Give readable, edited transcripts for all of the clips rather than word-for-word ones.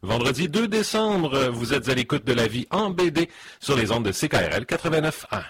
Vendredi 2 décembre, vous êtes à l'écoute de La Vie en BD sur les ondes de CKRL 89.1.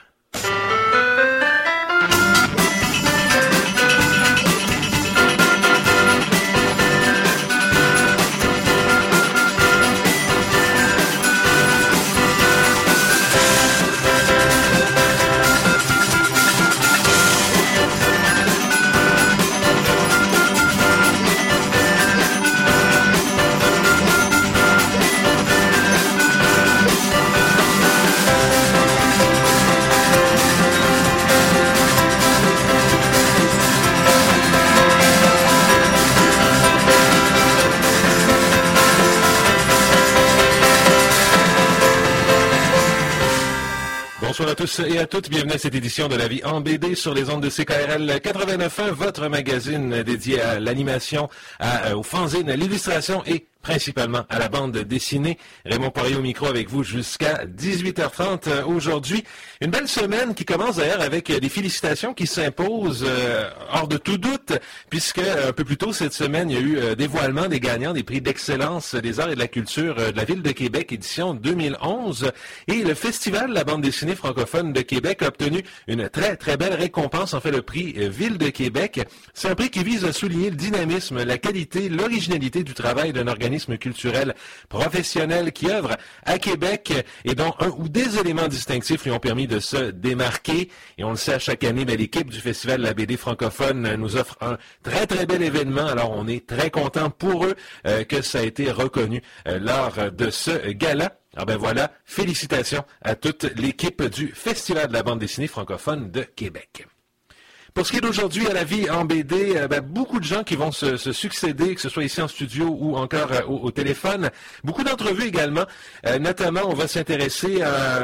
Bonsoir à tous et à toutes, bienvenue à cette édition de La Vie en BD sur les ondes de CKRL 89.1, votre magazine dédié à l'animation, aux fanzines, à l'illustration et principalement à la bande dessinée. Raymond Poirier au micro avec vous jusqu'à 18h30 aujourd'hui. Une belle semaine qui commence d'ailleurs avec des félicitations qui s'imposent hors de tout doute, puisque un peu plus tôt cette semaine, il y a eu dévoilement des gagnants des prix d'excellence des arts et de la culture de la Ville de Québec, édition 2011. Et le Festival de la bande dessinée francophone de Québec a obtenu une très, très belle récompense, en fait le prix Ville de Québec. C'est un prix qui vise à souligner le dynamisme, la qualité, l'originalité du travail d'un organisme culturel professionnel qui œuvre à Québec et dont un ou des éléments distinctifs lui ont permis de se démarquer. Et on le sait, à chaque année, l'équipe du Festival de la BD francophone nous offre un très, très bel événement. Alors, on est très content pour eux que ça a été reconnu lors de ce gala. Ah ben voilà, félicitations à toute l'équipe du Festival de la bande dessinée francophone de Québec. Pour ce qui est d'aujourd'hui à La Vie en BD, beaucoup de gens qui vont se succéder, que ce soit ici en studio ou encore au téléphone. Beaucoup d'entrevues également. Notamment, on va s'intéresser à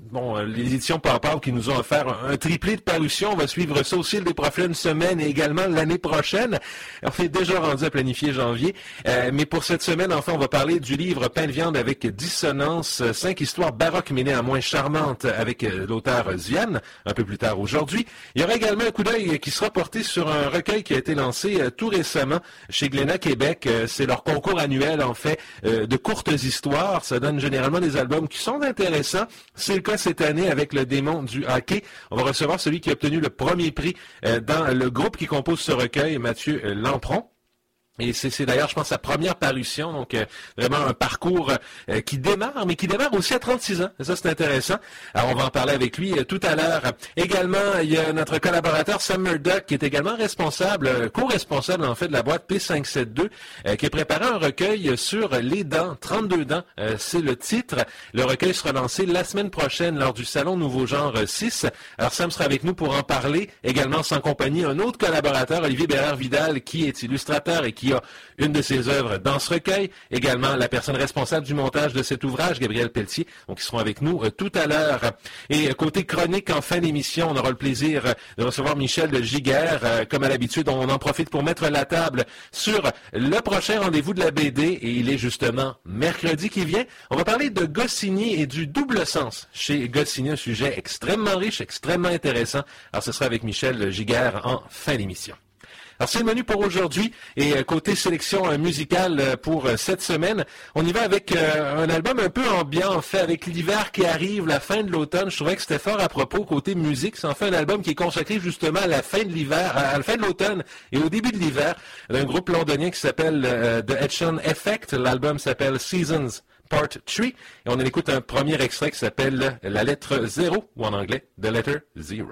les éditions Papa qui nous ont offert un triplé de parutions. On va suivre ça au fil des prochaines semaines et également l'année prochaine. On est déjà rendu à planifier janvier. Mais pour cette semaine, enfin, on va parler du livre Pain de viande avec dissonance, 5 histoires baroques mais néanmoins charmantes avec l'auteur Ziane, un peu plus tard aujourd'hui. Il y aura également un coup d'œil qui sera porté sur un recueil qui a été lancé tout récemment chez Glénat Québec. C'est leur concours annuel, en fait, de courtes histoires. Ça donne généralement des albums qui sont intéressants. C'est le cas cette année avec le démon du hockey. On va recevoir celui qui a obtenu le premier prix dans le groupe qui compose ce recueil, Mathieu Lampron. Et c'est d'ailleurs, je pense, sa première parution, donc vraiment un parcours qui démarre, mais qui démarre aussi à 36 ans. Et ça, c'est intéressant. Alors, on va en parler avec lui tout à l'heure. Également, il y a notre collaborateur Sam Murdoch, qui est également responsable, co-responsable, en fait, de la boîte P572, qui a préparé un recueil sur les dents, 32 dents, c'est le titre. Le recueil sera lancé la semaine prochaine lors du Salon Nouveau Genre 6. Alors, Sam sera avec nous pour en parler. Également, sans compagnie, un autre collaborateur, Olivier Bérard-Vidal, qui est illustrateur et qui a une de ses œuvres dans ce recueil. Également, la personne responsable du montage de cet ouvrage, Gabriel Pelletier, donc ils seront avec nous tout à l'heure. Et côté chronique, en fin d'émission, on aura le plaisir de recevoir Michel de Giguère. Comme à l'habitude, on en profite pour mettre la table sur le prochain rendez-vous de la BD, et il est justement mercredi qui vient. On va parler de Goscinny et du double sens chez Goscinny, un sujet extrêmement riche, extrêmement intéressant. Alors, ce sera avec Michel Giguère en fin d'émission. Alors, c'est le menu pour aujourd'hui, et côté sélection musicale pour cette semaine, on y va avec un album un peu ambiant, en fait, avec l'hiver qui arrive, la fin de l'automne. Je trouvais que c'était fort à propos côté musique. C'est en fait un album qui est consacré justement à la fin de l'hiver, à la fin de l'automne et au début de l'hiver, d'un groupe londonien qui s'appelle The Etchon Effect. L'album s'appelle Seasons Part 3, et on en écoute un premier extrait qui s'appelle La lettre 0, ou en anglais, The Letter Zero.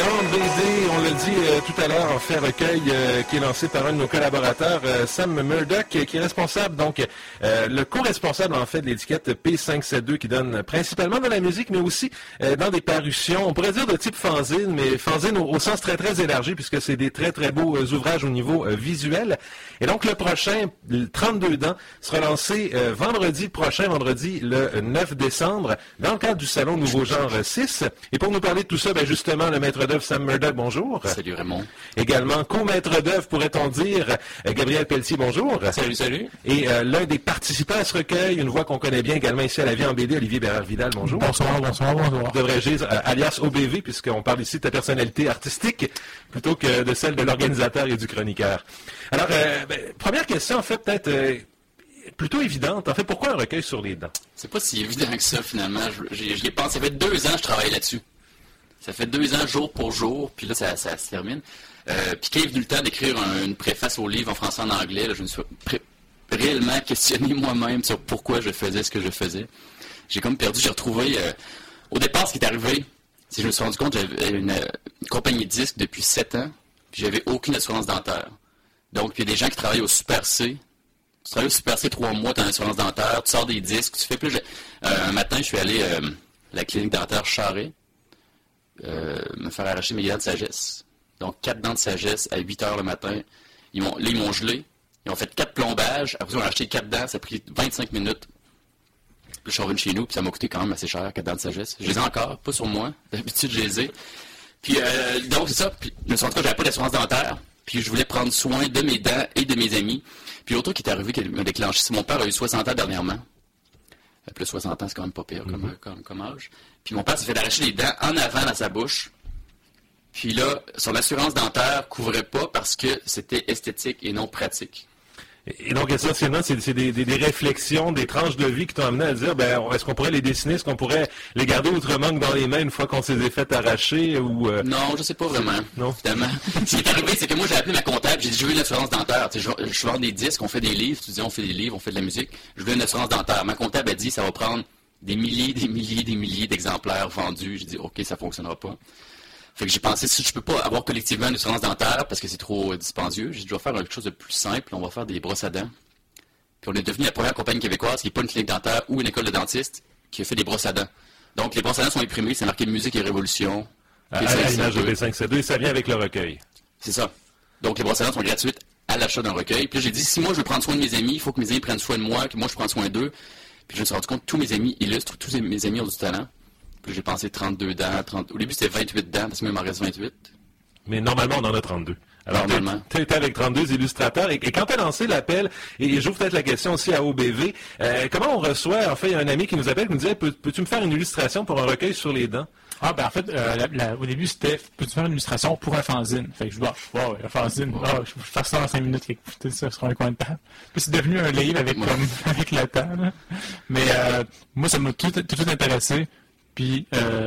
en BD, on l'a dit tout à l'heure, en fait, recueil qui est lancé par un de nos collaborateurs, Sam Murdoch, qui est responsable, donc le co-responsable en fait de l'étiquette P572 qui donne principalement dans la musique, mais aussi dans des parutions, on pourrait dire de type fanzine, mais fanzine au sens très très élargi, puisque c'est des très très beaux ouvrages au niveau visuel. Et donc le prochain, le 32 dents, sera lancé vendredi prochain, vendredi le 9 décembre, dans le cadre du Salon Nouveau Genre 6. Et pour nous parler de tout ça, ben justement, le maître d'œuvre Sam Murdoch, bonjour. Salut Raymond. Également, co-maître d'œuvre, pourrait-on dire, Gabriel Pelletier, bonjour. Salut, salut. Et l'un des participants à ce recueil, une voix qu'on connaît bien également ici à la vie en BD, Olivier Bérard-Vidal, bonjour. Bonsoir. Devrais-je dire, alias OBV, puisqu'on parle ici de ta personnalité artistique, plutôt que de celle de l'organisateur et du chroniqueur. Alors, première question, en fait, peut-être plutôt évidente. En fait, pourquoi un recueil sur les dents? C'est pas si évident que ça, finalement. J'y ai pensé. Ça fait 2 ans que je travaille là-dessus. Ça fait 2 ans, jour pour jour, puis là, ça se termine. Puis quand est venu le temps d'écrire une préface au livre en français et en anglais, là, je me suis réellement questionné moi-même sur pourquoi je faisais ce que je faisais. J'ai comme perdu, j'ai retrouvé... au départ, ce qui est arrivé, c'est que je me suis rendu compte que j'avais une compagnie de disques depuis 7 ans, puis j'avais aucune assurance dentaire. Donc, il y a des gens qui travaillent au Super C. Tu travailles au Super C 3 mois, tu as une assurance dentaire, tu sors des disques, tu fais plus... un matin, je suis allé à la clinique dentaire Charret, me faire arracher mes dents de sagesse. Donc, 4 dents de sagesse à 8 heures le matin. Ils m'ont gelé. Ils ont fait 4 plombages. Après, ils ont acheté 4 dents. Ça a pris 25 minutes. Puis, je suis revenu chez nous, puis ça m'a coûté quand même assez cher, 4 dents de sagesse. Je les ai encore, pas sur moi. D'habitude, je les ai. Puis, donc, c'est ça. Puis, je me suis rendu compte que j'avais pas d'assurance dentaire. Puis, je voulais prendre soin de mes dents et de mes amis. Puis, l'autre qui est arrivé, qui m'a déclenché, c'est mon père a eu 60 ans dernièrement. Plus 60 ans, c'est quand même pas pire comme âge. Puis, mon père s'est fait arracher les dents en avant dans sa bouche. Puis là, son assurance dentaire couvrait pas parce que c'était esthétique et non pratique. Et donc, essentiellement, c'est des réflexions, des tranches de vie qui t'ont amené à dire, est-ce qu'on pourrait les dessiner, est-ce qu'on pourrait les garder autrement que dans les mains une fois qu'on s'est fait arracher ou... Non, je sais pas vraiment. Non. Finalement. Ce qui est arrivé, c'est que moi, j'ai appelé ma comptable, j'ai dit, je veux une assurance dentaire. Tu sais, je vends des disques, on fait des livres, tu dis, on fait des livres, on fait de la musique. Je veux une assurance dentaire. Ma comptable a dit, ça va prendre des milliers d'exemplaires vendus. J'ai dit, OK, ça fonctionnera pas. Fait que j'ai pensé, si je peux pas avoir collectivement une assurance dentaire parce que c'est trop dispendieux, j'ai dit, je vais faire quelque chose de plus simple, on va faire des brosses à dents. Puis on est devenu la première compagnie québécoise qui n'est pas une clinique dentaire ou une école de dentiste qui a fait des brosses à dents. Donc les brosses à dents sont imprimées, c'est marqué Musique et Révolution. À l'image de P572, et ça vient avec le recueil. C'est ça. Donc les brosses à dents sont gratuites à l'achat d'un recueil. Puis là, j'ai dit, si moi je veux prendre soin de mes amis, il faut que mes amis prennent soin de moi, que moi je prenne soin d'eux. Puis je me suis rendu compte que tous mes amis illustrent, tous mes amis ont du talent. Puis j'ai pensé 32 dents, au début c'était 28 dents, parce que moi il m'en reste 28. Mais normalement, on en a 32. Alors, tu étais avec 32 illustrateurs. Et quand tu as lancé l'appel, et j'ouvre peut-être la question aussi à OBV, comment on reçoit, en fait, il y a un ami qui nous appelle, qui nous disait, peux-tu me faire une illustration pour un recueil sur les dents? Ah, en fait, au début, c'était, peux-tu faire une illustration pour un fanzine? Fait que je dis, un fanzine, je vais faire ça en 5 minutes, écoutez ça sur un coin de table. Puis c'est devenu un livre avec le temps, là. Mais moi, ça m'a tout intéressé. Puis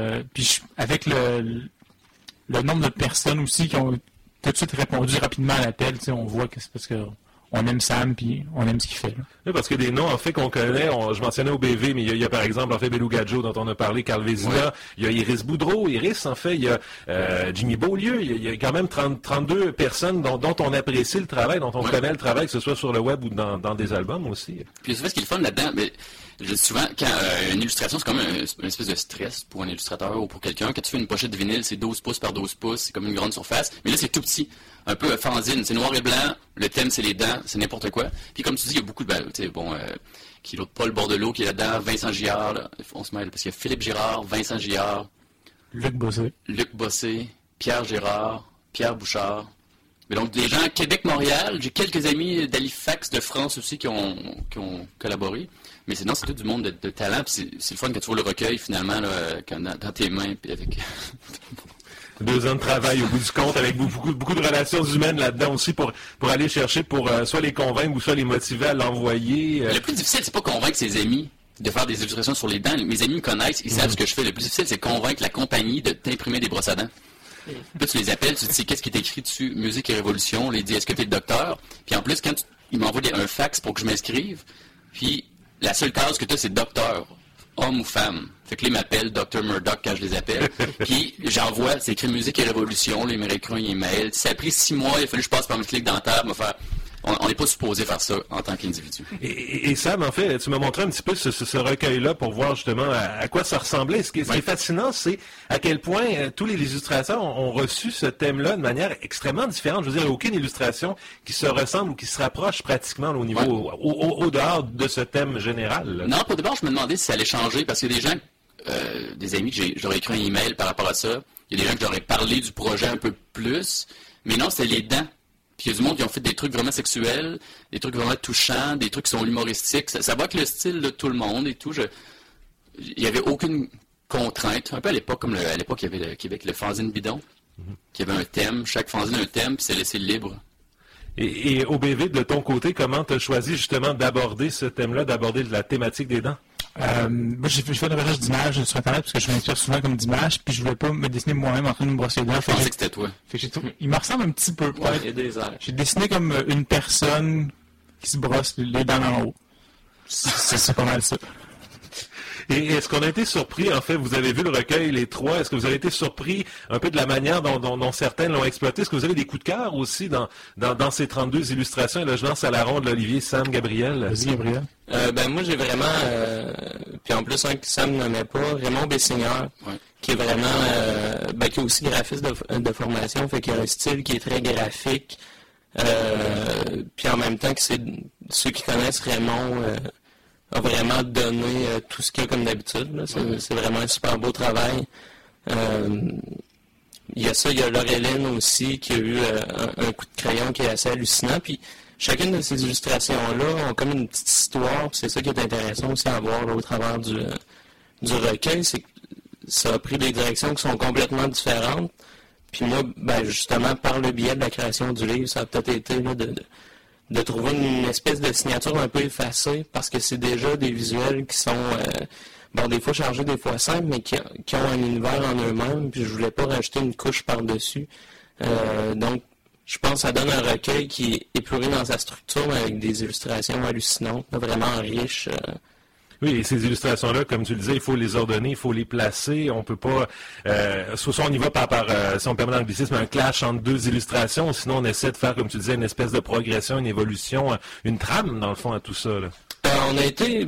avec le nombre de personnes aussi qui ont tout de suite répondu rapidement à l'appel, on voit que c'est parce qu'on aime Sam puis on aime ce qu'il fait. Là. Oui, parce que des noms en fait qu'on connaît, je mentionnais OBV, mais il y a par exemple en fait Belou Gadjo dont on a parlé, Carl Vézina, il y a Iris Boudreau, en fait, il y a Jimmy Beaulieu, il y a quand même 32 personnes dont on apprécie le travail, dont on connaît le travail, que ce soit sur le web ou dans des albums aussi. Puis ce qui est le fun là-dedans, mais je dis souvent, quand une illustration, c'est comme une espèce de stress pour un illustrateur ou pour quelqu'un. Quand tu fais une pochette de vinyle, c'est 12 pouces par 12 pouces, c'est comme une grande surface. Mais là, c'est tout petit, un peu fanzine. C'est noir et blanc, le thème, c'est les dents, c'est n'importe quoi. Puis comme tu dis, il y a beaucoup de... qui est l'autre Paul Bordelot qui est là-dedans, Vincent Girard, là, on se mêle, parce qu'il y a Philippe Girard, Vincent Girard, Luc Bossé, Pierre Girard, Pierre Bouchard. Mais donc, des gens Québec-Montréal, j'ai quelques amis d'Halifax, de France aussi qui ont collaboré. Mais sinon, c'est tout du monde de talent. Puis c'est le fun quand tu vois le recueil, finalement, là, dans tes mains. Puis avec... 2 ans de travail au bout du compte, avec beaucoup de relations humaines là-dedans aussi pour aller chercher, pour soit les convaincre ou soit les motiver à l'envoyer. Le plus difficile, c'est pas convaincre ses amis de faire des illustrations sur les dents. Mes amis me connaissent, ils savent ce que je fais. Le plus difficile, c'est convaincre la compagnie de t'imprimer des brosses à dents. Là, tu les appelles, tu te dis qu'est-ce qui est écrit dessus, Musique et Révolution. On les dit, est-ce que tu es le docteur? Puis en plus, ils m'envoient un fax pour que je m'inscrive, puis la seule case que tu as, c'est docteur. homme ou femme. Fait que là, ils m'appellent Dr. Murdoch quand je les appelle. Puis j'envoie, c'est écrit Musique et Révolution, là, ils me réécrivent un email. Ça a pris 6 mois, il a fallu que je passe par une clinique dentaire, me faire... On n'est pas supposé faire ça en tant qu'individu. Et Sam, en fait, tu m'as montré un petit peu ce recueil-là pour voir justement à quoi ça ressemblait. Ce qui est fascinant, c'est à quel point tous les illustrateurs ont reçu ce thème-là de manière extrêmement différente. Je veux dire, il n'y a aucune illustration qui se ressemble ou qui se rapproche pratiquement au niveau, au dehors de ce thème général. Là. Non, pour d'abord, je me demandais si ça allait changer parce qu'il y a des gens, des amis, j'aurais écrit un email par rapport à ça. Il y a des gens que j'aurais parlé du projet un peu plus. Mais non, c'était les dents. Puis il y a du monde qui ont fait des trucs vraiment sexuels, des trucs vraiment touchants, des trucs qui sont humoristiques. Ça va avec le style de tout le monde et tout. Il n'y avait aucune contrainte. Un peu à l'époque, comme à l'époque, il y avait le fanzine bidon, qui avait un thème. Chaque fanzine a un thème, puis c'est laissé libre. Et au BV, de ton côté, comment tu as choisi justement d'aborder ce thème-là, d'aborder la thématique des dents? Moi, j'ai fait un recherche d'images sur Internet parce que je m'inspire souvent comme d'image, puis je voulais pas me dessiner moi-même en train de me brosser les dents. Je pensais que c'était toi. Il me ressemble un petit peu. J'ai dessiné comme une personne qui se brosse les dents en haut. C'est pas mal ça. Et est-ce qu'on a été surpris, en fait, vous avez vu le recueil, les trois, est-ce que vous avez été surpris un peu de la manière dont certains l'ont exploité? Est-ce que vous avez des coups de cœur aussi dans ces 32 illustrations? Et là, je lance à la ronde Olivier, Sam, Gabriel. Vas-y, Gabriel. Moi, j'ai vraiment, puis en plus, un que Sam nommait pas, Raymond Bessigneur, qui est vraiment, qui est aussi graphiste de formation, fait qu'il a un style qui est très graphique, puis en même temps que ceux qui connaissent Raymond, a vraiment donné tout ce qu'il y a comme d'habitude. C'est vraiment un super beau travail. Il y a ça, il y a Laureline aussi qui a eu un coup de crayon qui est assez hallucinant. Puis chacune de ces illustrations-là ont comme une petite histoire. C'est ça qui est intéressant aussi à voir là, au travers du recueil. C'est que ça a pris des directions qui sont complètement différentes. Puis moi, justement, par le biais de la création du livre, ça a peut-être été là, de trouver une espèce de signature un peu effacée, parce que c'est déjà des visuels qui sont, des fois chargés, des fois simples, mais qui ont un univers en eux-mêmes, puis je voulais pas rajouter une couche par-dessus. Donc, je pense que ça donne un recueil qui est épuré dans sa structure, mais avec des illustrations hallucinantes, vraiment riches. Oui, et ces illustrations-là, comme tu le disais, il faut les ordonner, il faut les placer. On peut pas... soit on y va si on permet l'anglicisme, un clash entre deux illustrations. Sinon, on essaie de faire, comme tu disais, une espèce de progression, une évolution, une trame, dans le fond, à tout ça. Là. On a été...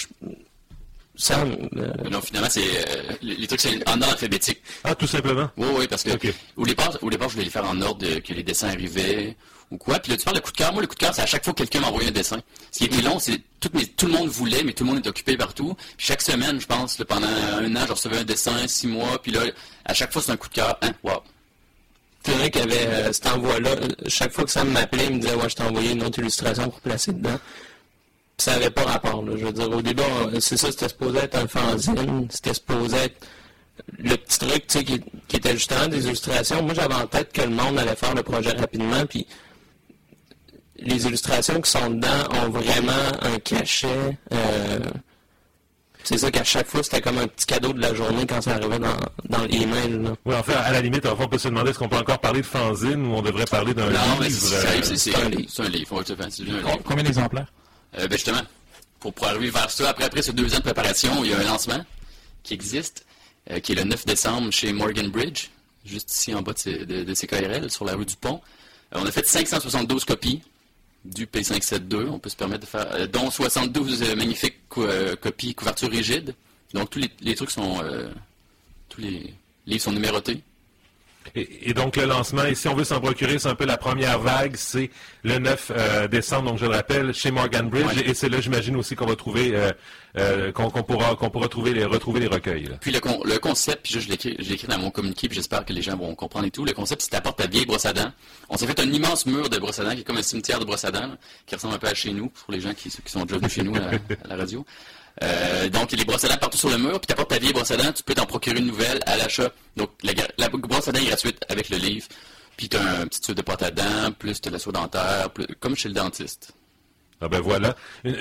Non, finalement, les trucs, c'est en ordre alphabétique. Ah, tout simplement? Oui, parce que au départ, je voulais les faire en ordre que les dessins arrivaient ou quoi. Puis là, tu parles de coup de cœur. Moi, le coup de cœur, c'est à chaque fois que quelqu'un m'envoyait un dessin. Ce qui était long, c'est tout le monde voulait, mais tout le monde est occupé partout. Puis chaque semaine, je pense, là, pendant un an, je recevais un dessin, 6 mois. Puis là, à chaque fois, c'est un coup de cœur. Wow. C'est vrai qu'il y avait cet envoi-là. Chaque fois que Sam m'appelait, il me disait « Ouais, je t'ai envoyé une autre illustration pour placer dedans. » Ça n'avait pas rapport, là. Je veux dire, au début, c'est ça, c'était supposé être un fanzine, c'était supposé être le petit truc, tu sais, qui était justement des illustrations. Moi, j'avais en tête que le monde allait faire le projet rapidement, puis les illustrations qui sont dedans ont vraiment un cachet. C'est ça qu'à chaque fois, c'était comme un petit cadeau de la journée quand ça arrivait dans l'email. Là. Oui, en fait, à la limite, on peut se demander est-ce qu'on peut encore parler de fanzine ou on devrait parler d'un livre. Non, mais c'est un livre. C'est un livre. Combien d'exemplaires? Justement, pour arriver vers ça, après ce 2 ans de préparation, il y a un lancement qui existe, qui est le 9 décembre chez Morgan Bridge, juste ici en bas de CKRL, sur la rue du Pont. On a fait 572 copies du P572, on peut se permettre de faire, dont 72 magnifiques copies couverture rigide. Donc tous les trucs sont, tous les livres sont numérotés. Et donc le lancement, et si on veut s'en procurer, c'est un peu la première vague, c'est le 9 décembre, donc je le rappelle, chez Morgan Bridge, et c'est là, j'imagine aussi qu'on va trouver, qu'on pourra retrouver les recueils. Là. Puis le concept, puis je l'ai écrit dans mon communiqué, puis j'espère que les gens vont comprendre et tout. Le concept, c'est t'apportes ta vieille brosse à dents. On s'est fait un immense mur de brosse à dents, qui est comme un cimetière de brosse à dents, là, qui ressemble un peu à chez nous, pour les gens qui sont déjà venus chez nous à la radio. Donc, il y a les brosses à dents partout sur le mur, puis tu apportes ta vieille brosse à dents, tu peux t'en procurer une nouvelle à l'achat. Donc, la brosse à dents est gratuite avec le livre, puis tu as un petit tube de pâte à dents, plus tu as la soie dentaire, comme chez le dentiste. Ah ben voilà,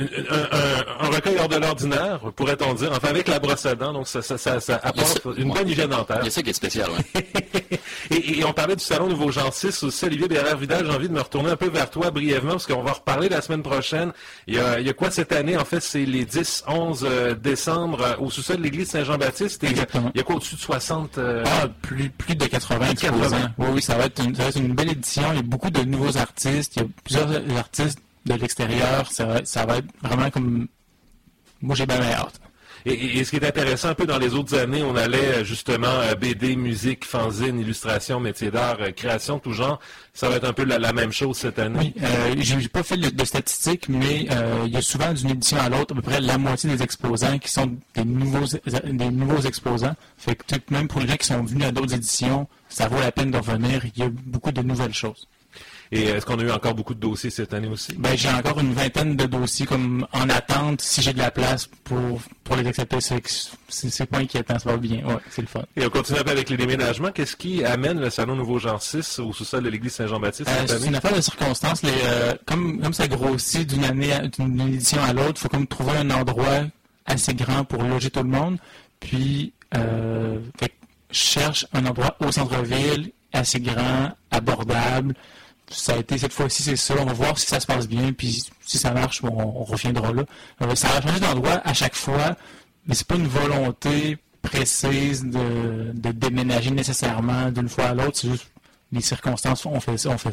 un recueil hors de l'ordinaire, pourrait-on dire, enfin avec la brosse à dents, donc ça apporte une bonne hygiène dentaire. Il y a ça qui est spécial, oui. et on parlait du Salon Nouveau Genre 6 aussi, Olivier Bérard-Vidal, j'ai envie de me retourner un peu vers toi brièvement, parce qu'on va reparler la semaine prochaine. Il y a quoi cette année? En fait, c'est les 10-11 décembre au sous-sol de l'église Saint-Jean-Baptiste. Exactement. Il y a quoi au-dessus de 60? Plus de 80 exposants. Oui, ça va être une belle édition. Il y a beaucoup de nouveaux artistes. Il y a plusieurs artistes de l'extérieur, ça va être vraiment comme... Moi, j'ai bien hâte. Et ce qui est intéressant un peu dans les autres années, on allait justement BD, musique, fanzine, illustration, métier d'art, création, tout genre. Ça va être un peu la même chose cette année. Oui, j'ai pas fait de statistiques, mais il y a souvent d'une édition à l'autre à peu près la moitié des exposants qui sont des nouveaux exposants. Fait que même pour les gens qui sont venus à d'autres éditions, ça vaut la peine de revenir. Il y a beaucoup de nouvelles choses. Et est-ce qu'on a eu encore beaucoup de dossiers cette année aussi? Ben, j'ai encore une vingtaine de dossiers comme en attente, si j'ai de la place pour les accepter. C'est pas inquiétant, ça va bien. Ouais, c'est le fun. Et on continue un peu avec les déménagements. Qu'est-ce qui amène le Salon Nouveau Genre 6 au sous-sol de l'église Saint-Jean-Baptiste cette année? C'est une affaire de circonstances. Comme ça grossit d'une édition à l'autre, il faut comme trouver un endroit assez grand pour loger tout le monde. Puis, je cherche un endroit au centre-ville, assez grand, abordable. Ça a été cette fois-ci, c'est ça. On va voir si ça se passe bien, puis si ça marche, on reviendra là. Ça va changer d'endroit à chaque fois, mais c'est pas une volonté précise de déménager nécessairement d'une fois à l'autre. C'est juste les circonstances, on fait ça.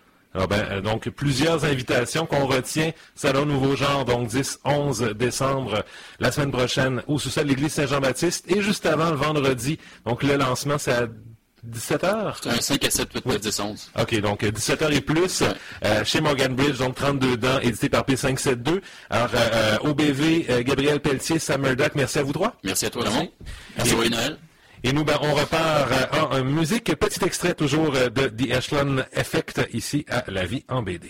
Ah donc, plusieurs invitations qu'on retient. Salon Nouveau Genre, donc 10-11 décembre, la semaine prochaine, au sous-sol de l'église Saint-Jean-Baptiste. Et juste avant, le vendredi, donc le lancement, c'est à 17h? C'est un 5 à 7, 8, 9, 10, 11. OK, donc 17h et plus, chez Morgan Bridge, donc 32 dents, édité par P572. Alors, OBV, Gabriel Pelletier, Sam Murdoch, merci à vous trois. Merci à toi, Raymond. Merci, Joyeux Noël. Et nous, on repart en musique. Petit extrait toujours de The Echelon Effect, ici à La Vie en BD.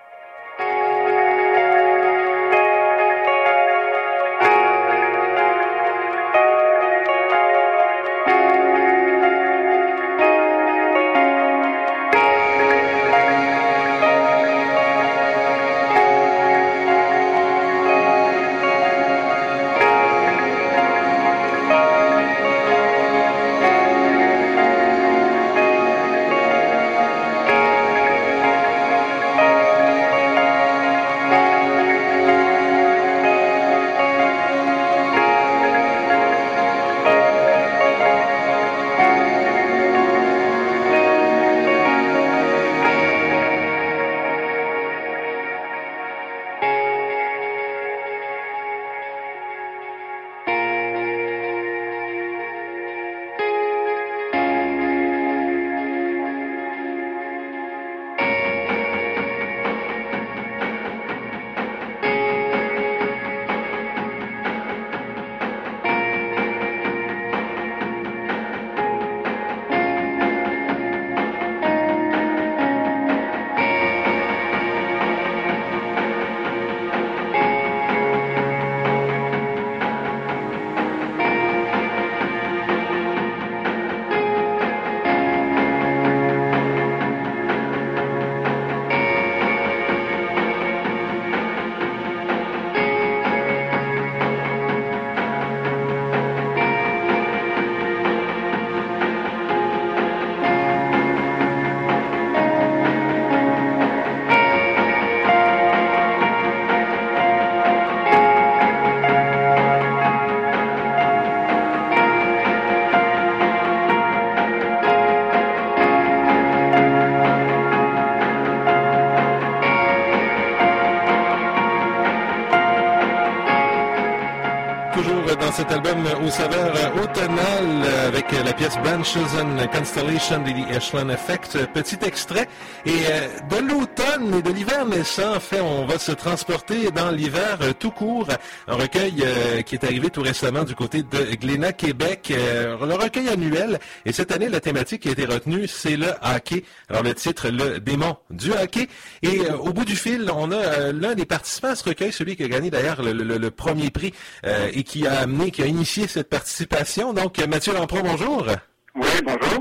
Dans cet album aux saveurs automnales avec la pièce Branches and Constellation de The Echelon Effect. Petit extrait. Et de l'automne et de l'hiver naissant, en fait, on va se transporter dans l'hiver tout court. Un recueil qui est arrivé tout récemment du côté de Glénat, Québec. Le recueil annuel. Et cette année, la thématique qui a été retenue, c'est le hockey. Alors le titre, Le démon du hockey. Et au bout du fil, on a l'un des participants à ce recueil, celui qui a gagné d'ailleurs le premier prix et qui a initié cette participation. Donc, Mathieu Lampron, bonjour. Oui, bonjour.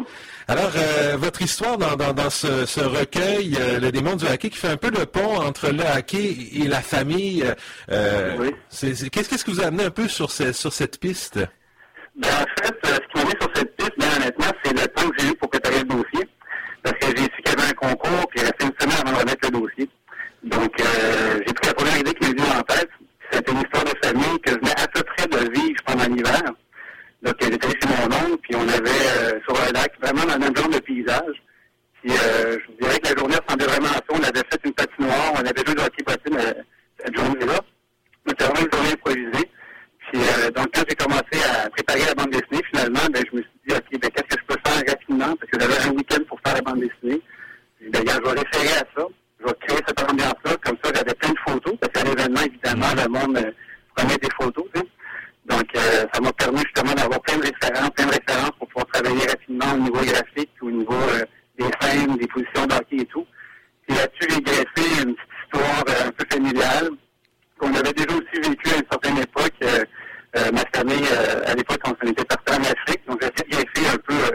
Alors, votre histoire dans ce recueil, Le démon du hockey, qui fait un peu le pont entre le hockey et la famille, Oui. Qu'est-ce que vous a amené un peu sur cette piste? Ben, en fait, ce qui m'a mis sur cette piste, bien honnêtement, c'est le temps que j'ai eu pour préparer le dossier. Parce que j'ai su qu'il y avait un concours, puis il restait une semaine avant de remettre le dossier. Donc, j'ai pris la première idée qui m'est venue en tête. C'était une histoire de famille que je venais à peu près de vivre pendant l'hiver. Donc, j'étais allé chez mon oncle, puis on avait sur un lac vraiment dans le même genre de paysage. Puis, je vous dirais que la journée ressemblait vraiment à ça. On avait fait une patinoire, on avait joué de hockey bottine cette journée-là. C'était vraiment une journée improvisée. Puis, donc, quand j'ai commencé à préparer la bande dessinée, finalement, ben, je me suis dit, OK, ben, qu'est-ce que je peux faire rapidement? Parce que j'avais un week-end pour faire la bande dessinée. J'ai dit, ben, je vais référer à ça. Je vais créer cette ambiance-là. Comme ça, j'avais plein de photos. Parce qu'à l'événement, évidemment, le monde prenait des photos, tu sais. Donc, ça m'a permis justement d'avoir plein de références pour pouvoir travailler rapidement au niveau graphique, au niveau des scènes, des positions d'hockey et tout. Puis là-dessus, j'ai greffé une petite histoire un peu familiale qu'on avait déjà aussi vécu à une certaine époque. Ma famille, à l'époque, on était partis en Afrique. Donc, j'ai essayé de greffer un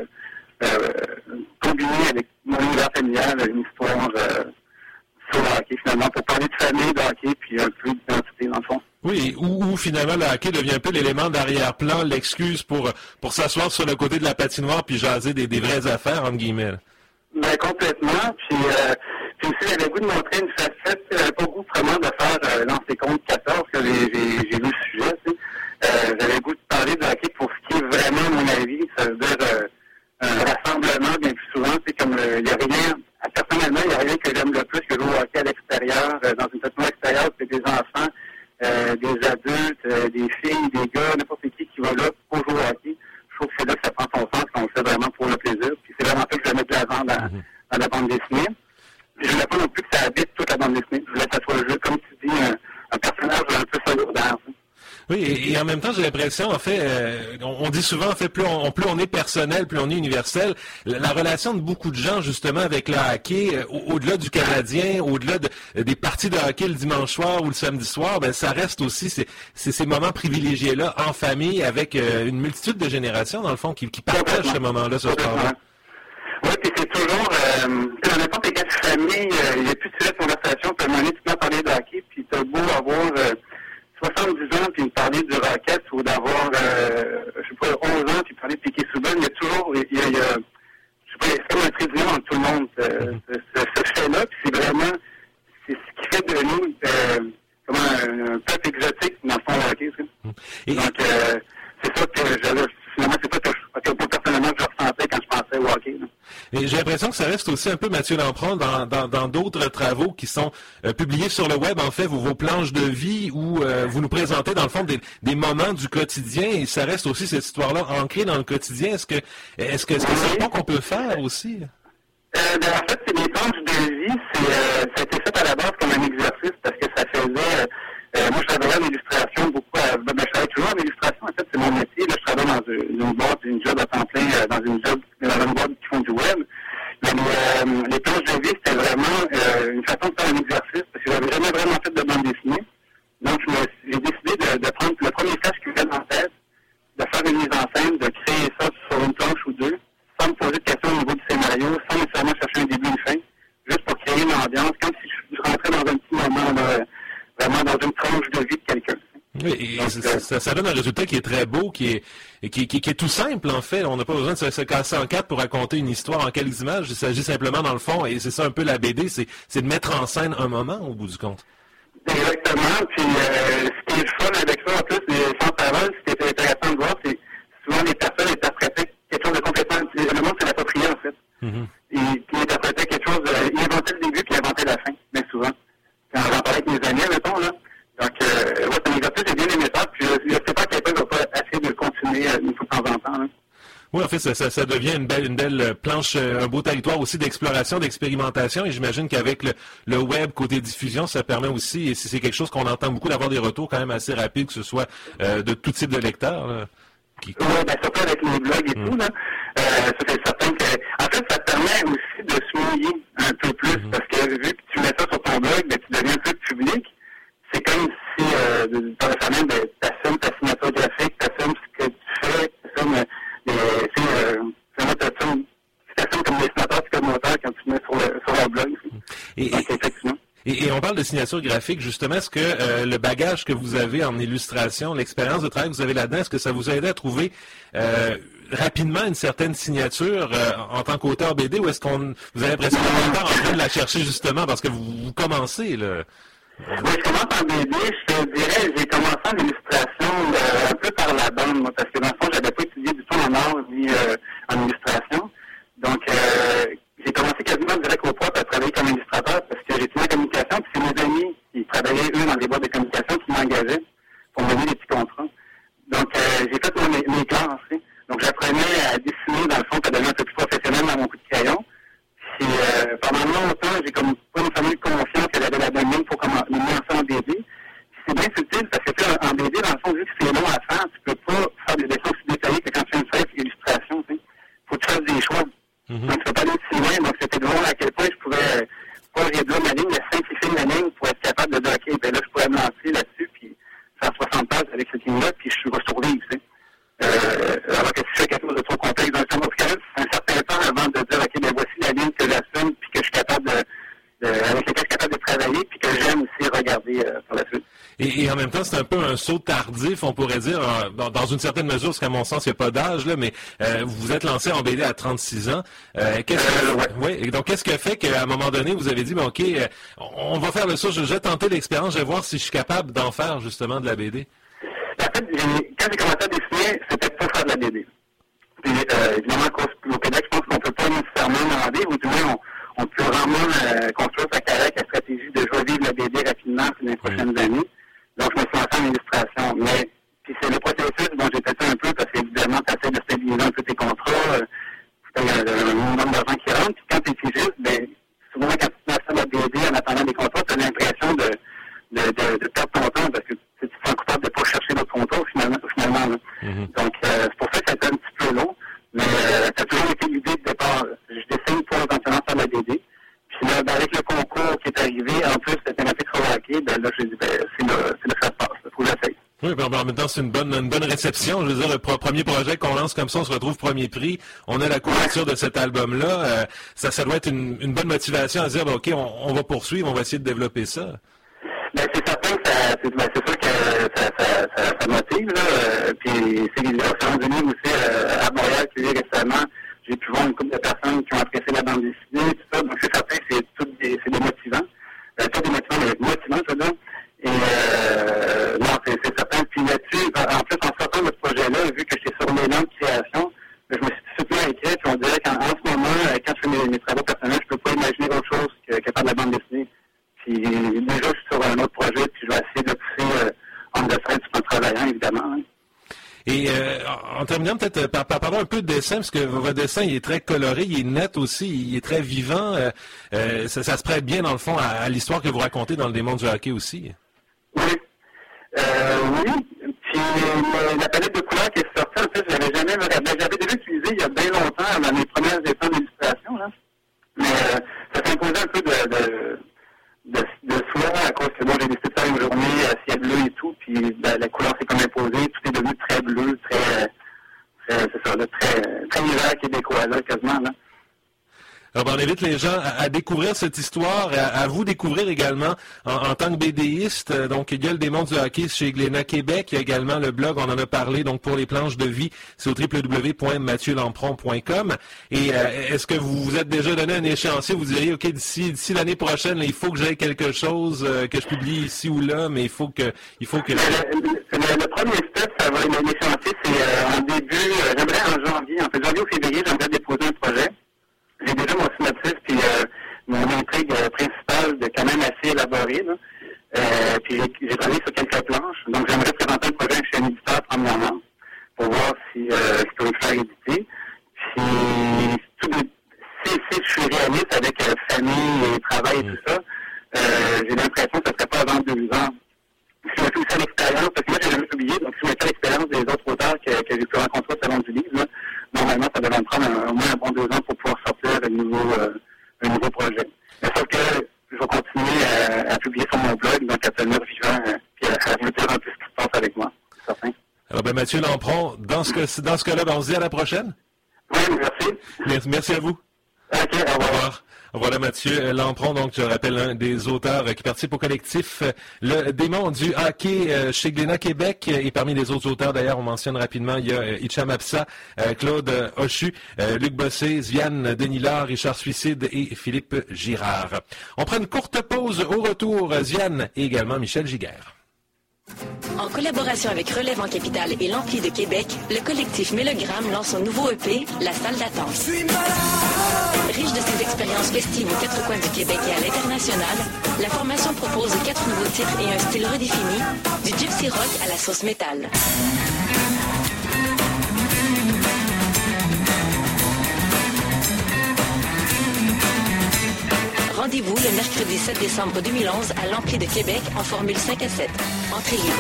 peu combiné avec mon univers familial, une histoire sur le hockey, finalement, pour parler de famille, de hockey, puis un peu d'identité, dans le fond. Oui, où finalement le hockey devient un peu l'élément d'arrière-plan, l'excuse pour s'asseoir sur le côté de la patinoire puis jaser des vraies affaires, entre guillemets. Ben, complètement. Puis aussi, j'avais le goût de montrer une facette, j'avais pas le goût vraiment de faire lancer compte 14, que j'ai lu le sujet, tu sais. J'avais le goût de parler de hockey pour ce qui est vraiment mon avis, ça veut dire un rassemblement bien plus souvent, tu sais, comme il n'y a rien, personnellement, il n'y a rien que j'aime le plus que jouer au hockey à l'extérieur, dans une patinoire extérieure, c'est des enfants, des adultes, des filles, des gars, n'importe qui va là pour jouer au hockey. Je trouve que c'est là que ça prend son sens, qu'on le fait vraiment pour le plaisir. Puis c'est vraiment ça que je vais mettre de l'avant dans la bande dessinée. Puis je voulais pas non plus que ça habite toute la bande dessinée. Je voulais que ça soit le jeu, comme tu dis, un personnage un peu secondaire. Oui, et en même temps, j'ai l'impression, en fait, on dit souvent, en fait, plus on est personnel, plus on est universel. La relation de beaucoup de gens, justement, avec le hockey, au-delà du Canadien, au-delà des parties de hockey le dimanche soir ou le samedi soir, ben ça reste aussi ces moments privilégiés-là en famille, avec une multitude de générations, dans le fond, qui partagent ce moment-là, ce sport-là. Oui, puis c'est toujours, dans n'importe quelle famille, il n'y a plus de sujet de conversation, puis à un moment donné, tu peux parler de hockey, puis t'as beau avoir 70 ans, puis me parler du Rocket, ou d'avoir, je sais pas, 11 ans, puis parler de Piquet Souban, il y a toujours, je sais pas, c'est comme un trait d'union entre tout le monde, ce fait-là, puis c'est vraiment, c'est ce qui fait de nous, comme un peuple exotique, dans le fond, le hockey, donc, c'est ça que finalement, c'est ça que personnellement, je ressentais quand je pensais au hockey, là. Et j'ai l'impression que ça reste aussi un peu Mathieu Lampron dans d'autres travaux qui sont publiés sur le web, en fait, vos planches de vie où vous nous présentez, dans le fond, des moments du quotidien, et ça reste aussi cette histoire-là ancrée dans le quotidien. Est-ce que c'est un pont qu'on peut faire aussi? En fait, c'est des planches de vie. Ça a été fait à la base comme un exercice parce que ça faisait... moi, je travaillais en illustration beaucoup. Je travaille toujours en illustration. En fait, c'est mon métier. Là, je travaille dans une boîte, une job à temps plein, dans une boîte qui font du web. Mais les planches de vie, c'était vraiment une façon de faire un exercice parce que j'avais jamais vraiment fait de bande dessinée. Donc, j'ai décidé de prendre le premier flash qui me vient en tête, de faire une mise en scène, de créer ça sur une planche ou deux, sans me poser de questions au niveau du scénario, sans nécessairement chercher un début et une fin, juste pour créer une ambiance, comme si je rentrais dans un petit moment, là, vraiment dans une tranche de vie de quelqu'un. Oui, et ça donne un résultat qui est très beau, qui est tout simple, en fait. On n'a pas besoin de se casser en quatre pour raconter une histoire en quelques images. Il s'agit simplement, dans le fond, et c'est ça un peu la BD, c'est de mettre en scène un moment, au bout du compte. Exactement. Puis, ce qui est le fun avec ça, en plus, sans parole, ce qui est intéressant de voir, c'est souvent les personnes interprétaient quelque chose de complètement... Le monde s'est approprié, en fait. Ils interprétaient quelque chose... Ils inventaient le début, puis ils inventaient la fin, bien souvent. Quand j'en parlais avec mes amis, mettons, là. Donc, ouais, c'est un exercice, j'ai bien aimé ça, puis je sais pas quelqu'un va pas essayer de continuer une fois de temps en temps, là. Oui, en fait, ça devient une belle planche, un beau territoire aussi d'exploration, d'expérimentation, et j'imagine qu'avec le web côté diffusion, ça permet aussi, et c'est quelque chose qu'on entend beaucoup, d'avoir des retours quand même assez rapides, que ce soit de tout type de lecteurs. Là, oui, bien surtout avec les blogs et tout, là. Ça, c'est certain que... En fait, ça te permet aussi de se mouiller un peu plus, parce que vu que tu mets ça sur ton blog, ben, tu deviens un peu public. C'est comme si, par la famille, ben, t'assumes ta signature graphique, t'assumes ce que tu fais, t'assumes comme dessinateur psychomoteur quand tu mets sur leur blog. Donc, effectivement. Et on parle de signature graphique, justement. Est-ce que le bagage que vous avez en illustration, l'expérience de travail que vous avez là-dedans, est-ce que ça vous a aidé à trouver rapidement une certaine signature en tant qu'auteur BD, ou est-ce vous avez l'impression qu'on est en train de la chercher justement parce que vous commencez, là? Oui, je commence en BD. Je te dirais, j'ai commencé en illustration un peu par la bande, moi, parce que dans le fond, j'avais pas étudié du tout en art ni en illustration. Donc, j'ai commencé quasiment direct au propre à travailler comme illustrateur parce que j'ai étudié en communication, puis c'est mes amis qui travaillaient, eux, dans des boîtes de communication qui m'engageaient pour me donner des petits contrats. Donc, j'ai fait mes classes aussi. Donc, j'apprenais à dessiner, dans le fond, à devenir un peu plus professionnel dans mon coup de crayon. Puis, pendant longtemps, j'ai comme pas nécessairement eu confiance que j'avais la bonne ligne pour me lancer en BD. Puis, c'est bien subtil parce que en BD, dans le fond, vu que c'est long à faire, tu peux pas faire des dessins aussi détaillés que quand tu fais une feuille illustration, tu sais. Faut que tu fasses des choix. Donc, tu peux pas aller aussi loin. Donc, c'était drôle à quel point je pouvais pas réduire ma ligne, mais simplifier ma ligne pour être capable de dire, OK, ben là, je pourrais me lancer là-dessus, puis faire 60 pages avec cette ligne-là, puis je vais survivre, tu sais. Alors que si je fais quelque chose de trop complexe dans le film, c'est un certain temps avant de dire, OK, ben voici la ligne que j'assume, puis que je suis capable avec laquelle je suis capable de travailler, puis que j'aime aussi regarder par la suite. Et en même temps, c'est un peu un saut tardif, on pourrait dire, dans une certaine mesure, parce qu'à mon sens, il n'y a pas d'âge, là, mais vous vous êtes lancé en BD à 36 ans. Donc, qu'est-ce qui a fait qu'à un moment donné, vous avez dit, ben, OK, on va faire le saut, je vais tenter l'expérience, je vais voir si je suis capable d'en faire, justement, de la BD? En fait, quand j'ai commencé à dessiner, c'était pour faire de la BD. Puis, évidemment, au Québec, je pense qu'on ne peut pas nécessairement demander, ou du moins, on peut vraiment construire sa carrière avec la stratégie de jouer vivre la BD rapidement pour les prochaines années. Donc, je me suis lancé en illustration. Mais, puis c'est le processus dont j'ai fait un peu, parce qu'évidemment, tu essaies de stabiliser un peu tes contrats, il y a un minimum d'argent qui rentre, puis quand tu es pigiste, ben, souvent, quand tu te lances à la BD en attendant des contrats, tu as l'impression de perdre ton temps, parce que tu te sens coupable de ne pas chercher d'autres contrats, finalement. Donc, c'est pour ça que ça a été un petit peu long, mais ça a toujours été l'idée de départ. Je dessine pour éventuellement faire la BD. Puis là, avec le concours qui est arrivé, en plus de thématique remarquée, ben là, j'ai dit, ben, c'est là que ça se passe. Il faut que j'essaye. Oui, ben, en même temps, c'est une bonne réception. Je veux dire, le premier projet qu'on lance comme ça, on se retrouve premier prix. On a la couverture de cet album-là. Ça doit être une bonne motivation à se dire, ben, OK, on va poursuivre, on va essayer de développer ça. Ben, c'est certain que c'est sûr que ça motive, là. Puis, c'est les références du livre aussi, à Montréal, qui est récemment, j'ai pu voir une couple de personnes qui ont apprécié la bande dessinée, tout ça. Donc, c'est certain que c'est des motivants. Pas des motivants, mais motivants, je veux dire. Et, non, c'est certain. Puis là-dessus, en plus, en sortant de ce projet-là, vu que j'étais sur l'élan de création, je me suis tout de suite écrit, puis on dirait qu'en ce moment, quand je fais mes travaux personnels, je peux pas imaginer autre chose que faire de la bande dessinée. Puis déjà, je suis sur un autre projet, puis je vais essayer de le pousser en dessin tout en travaillant, évidemment. Hein. Et en terminant, peut-être, parlons un peu de dessin, parce que votre dessin, il est très coloré, il est net aussi, il est très vivant. Ça se prête bien, dans le fond, à l'histoire que vous racontez dans le démon du hockey aussi. Oui. Oui. Puis la palette de couleurs qui est sortie, en fait, j'avais déjà utilisé il y a bien longtemps dans mes premières dessins d'illustration, là. Mais ça s'imposait un peu de soin à cause que bon, j'ai décidé de faire une journée ciel bleu et tout, puis ben, la couleur s'est comme imposée, tout est devenu très bleu, très hiver québécois, là, quasiment, là. Alors, on invite les gens à découvrir cette histoire, à vous découvrir également en tant que BDiste. Donc, il y a le démon du hockey chez Glénat Québec. Il y a également le blog, on en a parlé, donc pour les planches de vie, c'est au www.mathieulamperon.com. Et est-ce que vous vous êtes déjà donné un échéancier? Vous diriez, OK, d'ici l'année prochaine, là, il faut que j'aie quelque chose que je publie ici ou là, mais il faut que... Le premier step, ça va être un échéancier, c'est en début, j'aimerais en janvier ou février, j'aimerais déposer un projet. J'ai déjà mon synopsis, puis mon intrigue principale de quand même assez élaborée, là. Puis j'ai travaillé sur quelques planches. Donc j'aimerais présenter le projet chez un éditeur premièrement, pour voir si je peux le faire éditer. Puis si je suis réaliste avec famille et travail et tout ça, j'ai l'impression que ça ne serait pas avant 2 ans. Si je me fais aussi l'expérience, parce que moi j'ai jamais publié, donc si je me fais l'expérience des autres auteurs que j'ai pu rencontrer au Salon du Livre, là, normalement ça devrait me prendre au moins un bon 2 ans pour pouvoir sortir un nouveau projet. Mais sauf que je vais continuer à publier sur mon blog, donc à tenir vivant, puis à vous dire un peu ce qui se passe avec moi, c'est certain. Alors ben Mathieu Lamperon, dans ce cas-là, ben, on se dit à la prochaine. Oui, merci. Merci à vous. OK, au revoir. Voilà Mathieu Lampron, donc je rappelle un des auteurs qui participe au collectif Le Démon du hockey chez Glénat Québec. Et parmi les autres auteurs, d'ailleurs, on mentionne rapidement, il y a Hicham Absa, Claude Hochu, Luc Bossé, Ziane Denilard, Richard Suicide et Philippe Girard. On prend une courte pause. Au retour, Ziane et également Michel Giguère. En collaboration avec Relève en Capitale et l'Ampli de Québec, le collectif Mélogramme lance son nouveau EP, La Salle d'attente. Riche de ses expériences festives aux quatre coins du Québec et à l'international, la formation propose 4 nouveaux titres et un style redéfini, du gypsy rock à la sauce métal. Rendez-vous le mercredi 7 décembre 2011 à l'Ampli de Québec en formule 5 à 7. Entrée libre.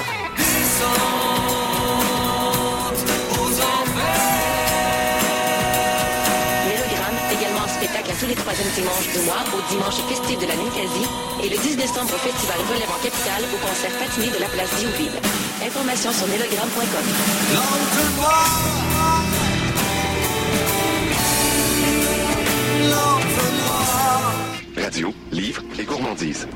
Mélogramme, également en spectacle à tous les 3e dimanches du mois, au dimanche festif de la Ninkasi et le 10 décembre au Festival Relève en Capitale au concert patiné de la place Diouville. Informations sur mélogramme.com. Radio, livres et gourmandises.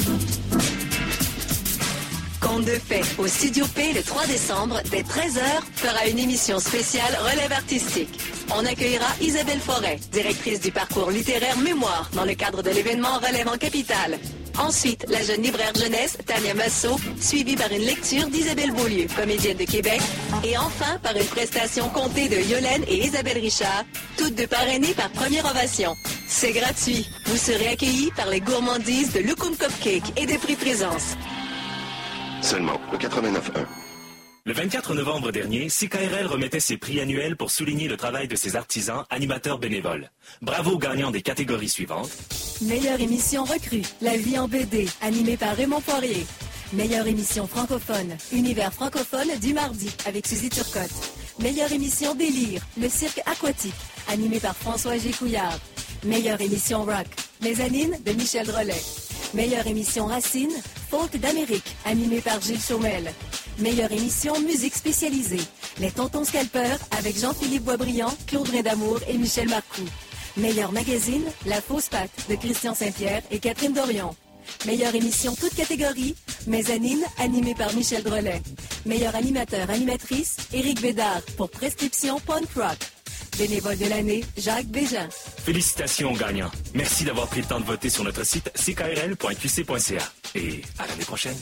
Conte de fées au Studio P le 3 décembre, dès 13h, fera une émission spéciale Relève artistique. On accueillera Isabelle Forêt, directrice du parcours littéraire Mémoire, dans le cadre de l'événement Relève en Capitale. Ensuite, la jeune libraire jeunesse Tania Massot, suivie par une lecture d'Isabelle Beaulieu, comédienne de Québec. Et enfin, par une prestation comptée de Yolène et Isabelle Richard, toutes deux parrainées par Première Ovation. C'est gratuit. Vous serez accueillis par les gourmandises de Loukoum Cupcake et des prix Présence. Seulement au 89.1. Le 24 novembre dernier, CKRL remettait ses prix annuels pour souligner le travail de ses artisans animateurs bénévoles. Bravo aux gagnants des catégories suivantes. Meilleure émission recrue, La vie en BD, animée par Raymond Poirier. Meilleure émission francophone, Univers francophone du mardi, avec Suzy Turcotte. Meilleure émission Délire, Le cirque aquatique, animé par François Gécouillard. Meilleure émission rock, Mezzanine de Michel Drolet. Meilleure émission Racine, Folk d'Amérique, animée par Gilles Chaumel. Meilleure émission musique spécialisée, Les Tontons Scalpeurs avec Jean-Philippe Boisbriand, Claude Brindamour et Michel Marcoux. Meilleur magazine, La Fausse Patte de Christian Saint-Pierre et Catherine Dorion. Meilleure émission toute catégorie, Mezzanine, animée par Michel Drolet. Meilleur animateur-animatrice, Éric Bédard pour Prescription Punk Rock. Bénévole de l'année, Jacques Bégin. Félicitations aux gagnants. Merci d'avoir pris le temps de voter sur notre site ckrl.qc.ca. Et à l'année prochaine.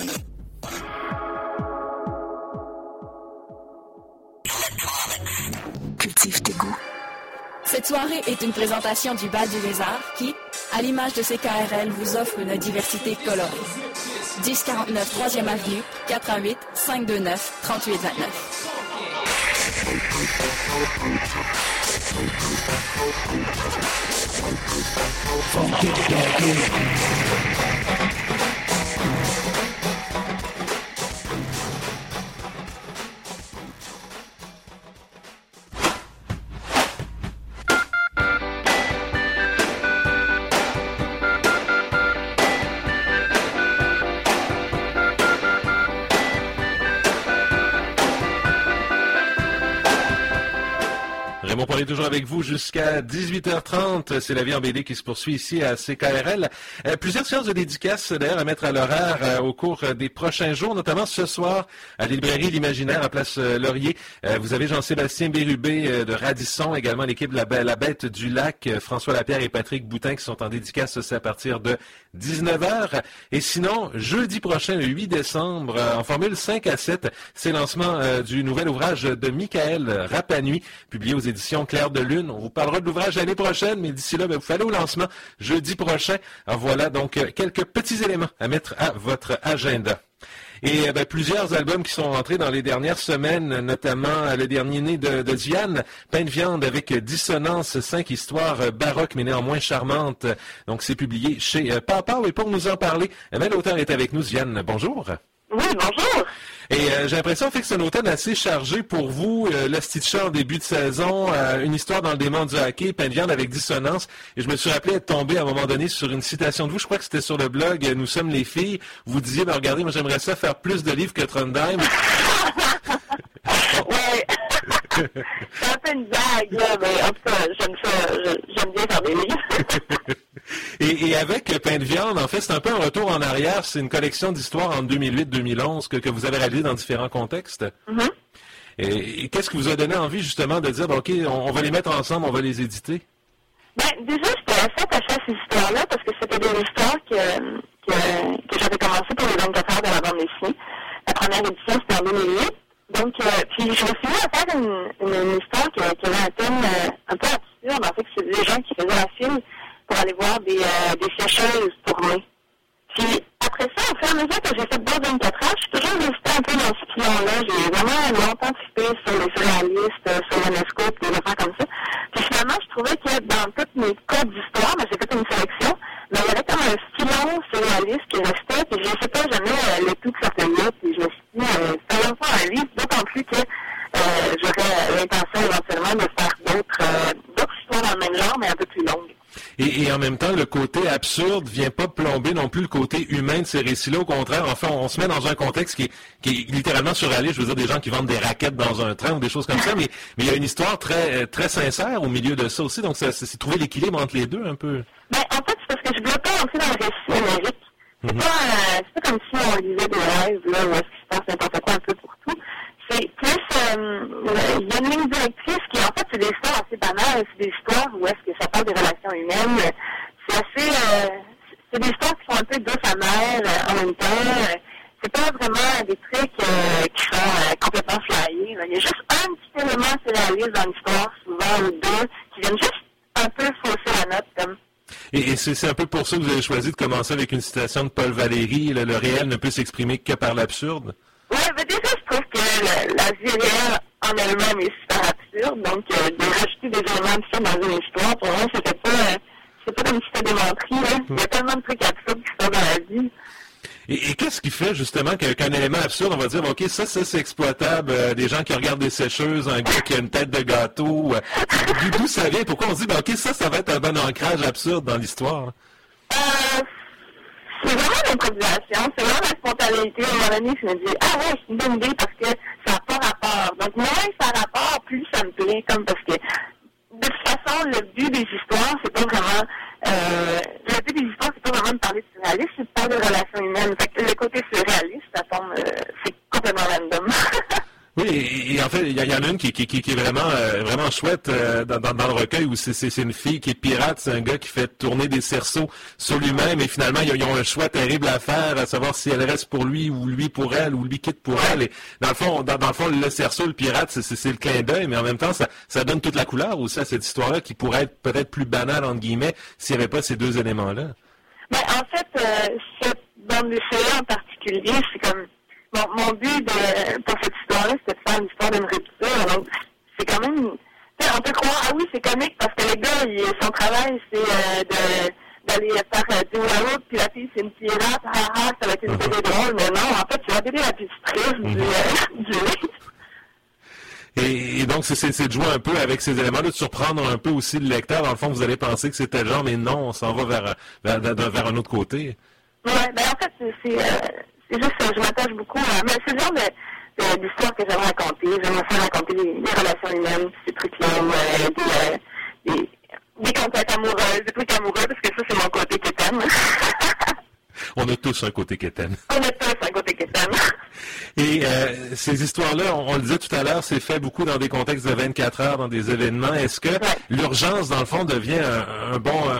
Cultive tes goûts. Cette soirée est une présentation du Bal du Lézard qui, à l'image de CKRL, vous offre une diversité colorée. 1049 3e Avenue, 418 529 3829. Raymond Poirier toujours avec vous jusqu'à 18h30. C'est la vie en BD qui se poursuit ici à CKRL. Plusieurs séances de dédicaces d'ailleurs à mettre à l'horaire au cours des prochains jours, notamment ce soir à la librairie L'Imaginaire à Place Laurier. Vous avez Jean-Sébastien Bérubé de Radisson, également l'équipe de la Bête du Lac, François Lapierre et Patrick Boutin qui sont en dédicace aussi à partir de 19h. Et sinon, jeudi prochain, le 8 décembre, en formule 5 à 7, c'est le lancement du nouvel ouvrage de Michael Rapanui, publié aux éditions Clair de Lune. On vous parlera de l'ouvrage l'année prochaine, mais d'ici là, vous allez au lancement jeudi prochain. Alors voilà donc quelques petits éléments à mettre à votre agenda. Et plusieurs albums qui sont rentrés dans les dernières semaines, notamment le dernier né de Diane, Pain de viande avec Dissonance, 5 histoires baroques mais néanmoins charmantes. Donc c'est publié chez Papa. Et pour nous en parler, l'auteur est avec nous. Diane, bonjour. Oui, bonjour. Et j'ai l'impression que c'est un automne assez chargé pour vous. Le Stitcher en début de saison, une histoire dans le démon du hockey, Pain de viande avec Dissonance. Et je me suis rappelé être tombé à un moment donné sur une citation de vous. Je crois que c'était sur le blog Nous sommes les filles. Vous disiez, regardez, moi j'aimerais ça faire plus de livres que Trondheim. Ouais. C'est un peu une blague, là, mais en tout cas, j'aime bien faire des livres. Et avec Pain de viande, en fait, c'est un peu un retour en arrière. C'est une collection d'histoires en 2008-2011 que vous avez réalisé dans différents contextes. Mm-hmm. Et qu'est-ce qui vous a donné envie, justement, de dire, OK, on va les mettre ensemble, on va les éditer? Ben, déjà, j'étais assez attachée à ces histoires-là parce que c'était des histoires que j'avais commencé pour les 24 heures de la bande dessinée. La première édition, c'était en 2008. Donc, puis je me suis mis à faire une histoire qui avait un thème un peu absurde. En fait, c'est des gens qui faisaient la file pour aller voir des sécheuses tourner. Puis après ça, au fur et à mesure que j'ai fait d'autres 24 heures, je suis toujours restée un peu dans ce client-là. J'ai vraiment longtemps trippé sur les surréalistes, sur l'UNESCO, des affaires comme ça. Puis finalement, je trouvais que dans toutes mes codes d'histoire, j'ai fait une sélection, mais il y avait comme un stylo surréaliste qui restait, puis je ne sais pas jamais le tout que ça faisait, puis je me suis dit, faisons pas un livre, d'autant plus que j'aurais l'intention éventuellement de faire d'autres histoires dans le même genre, mais un peu plus longues. Et en même temps, le côté absurde vient pas plomber non plus le côté humain de ces récits-là. Au contraire, enfin, on se met dans un contexte qui est littéralement surréaliste. Je veux dire, des gens qui vendent des raquettes dans un train ou des choses comme ça. Mais il y a une histoire très, très sincère au milieu de ça aussi. Donc, c'est trouver l'équilibre entre les deux un peu. Ben, en fait, c'est parce que je voulais pas entrer dans le récit onirique. C'est pas comme si on lisait des rêves, là, où est-ce qu'il se passe n'importe quoi un peu pour tout. C'est plus, il y a une ligne directrice qui, en fait, c'est des histoires assez banales. C'est des histoires où est-ce que ça parle des relations humaines. C'est assez, c'est des histoires qui sont un peu douces amères en même temps. C'est pas vraiment des trucs qui sont complètement flyés. Il y a juste un petit élément surréaliste dans l'histoire, souvent, ou deux, qui viennent juste un peu fausser la note, comme. Et c'est un peu pour ça que vous avez choisi de commencer avec une citation de Paul Valéry, le réel ne peut s'exprimer que par l'absurde. Oui, mais déjà, je trouve que la vie réelle en elle-même est super absurde, donc de rajouter des éléments de ça dans une histoire, pour moi, c'est pas comme si c'était des menteries, hein. Il y a tellement de trucs absurdes qui sont dans la vie. Et qu'est-ce qui fait justement qu'un élément absurde, on va dire, OK, ça c'est exploitable, des gens qui regardent des sécheuses, un gars qui a une tête de gâteau, d'où ça vient? Pourquoi on se dit, OK, ça va être un bon ancrage absurde dans l'histoire? C'est vraiment l'improvisation, c'est vraiment la spontanéité. À un moment donné, je me dis, ah ouais, c'est une bonne idée parce que ça n'a pas rapport. Donc, moins ça a rapport, plus ça me plaît, comme parce que, de toute façon, le but des histoires, c'est pas vraiment, de parler de surréalisme, c'est de parler de relations humaines. Fait que le côté surréaliste, ça tombe, c'est complètement random. Oui, et en fait, il y en a une qui est vraiment chouette dans le recueil où c'est une fille qui est pirate, c'est un gars qui fait tourner des cerceaux sur lui-même et finalement ils ont un choix terrible à faire, à savoir si elle reste pour lui ou lui pour elle ou lui quitte pour elle. Et dans le fond, le cerceau, le pirate, c'est le clin d'œil, mais en même temps, ça donne toute la couleur aussi à cette histoire-là qui pourrait être peut-être plus banale entre guillemets s'il n'y avait pas ces deux éléments-là. Ben, en fait, cette bande dessinée en particulier, c'est comme mon but pour cette histoire-là, c'était de faire l'histoire d'une rupture. Donc, c'est quand même... On peut croire, ah oui, c'est comique, parce que le gars, son travail, c'est d'aller faire du hula hoop, puis la fille, c'est une pirate, ça va être une BD drôle, mais non, en fait, c'est la BD la plus triste du livre. Et donc, c'est de jouer un peu avec ces éléments-là, de surprendre un peu aussi le lecteur. Dans le fond, vous allez penser que c'était genre, mais non, on s'en va vers un autre côté. Oui, ben en fait, c'est juste que je m'attache beaucoup à... Mais c'est le genre d'histoire que j'aime raconter. J'aime faire raconter les relations humaines, ces trucs-là, des conquêtes amoureuses, des trucs amoureux, parce que ça, c'est mon côté quétaine. On a tous un côté quétaine. On a tous un côté quétaine. Et ces histoires-là, on le disait tout à l'heure, c'est fait beaucoup dans des contextes de 24 heures, dans des événements. Est-ce que l'urgence, dans le fond, devient un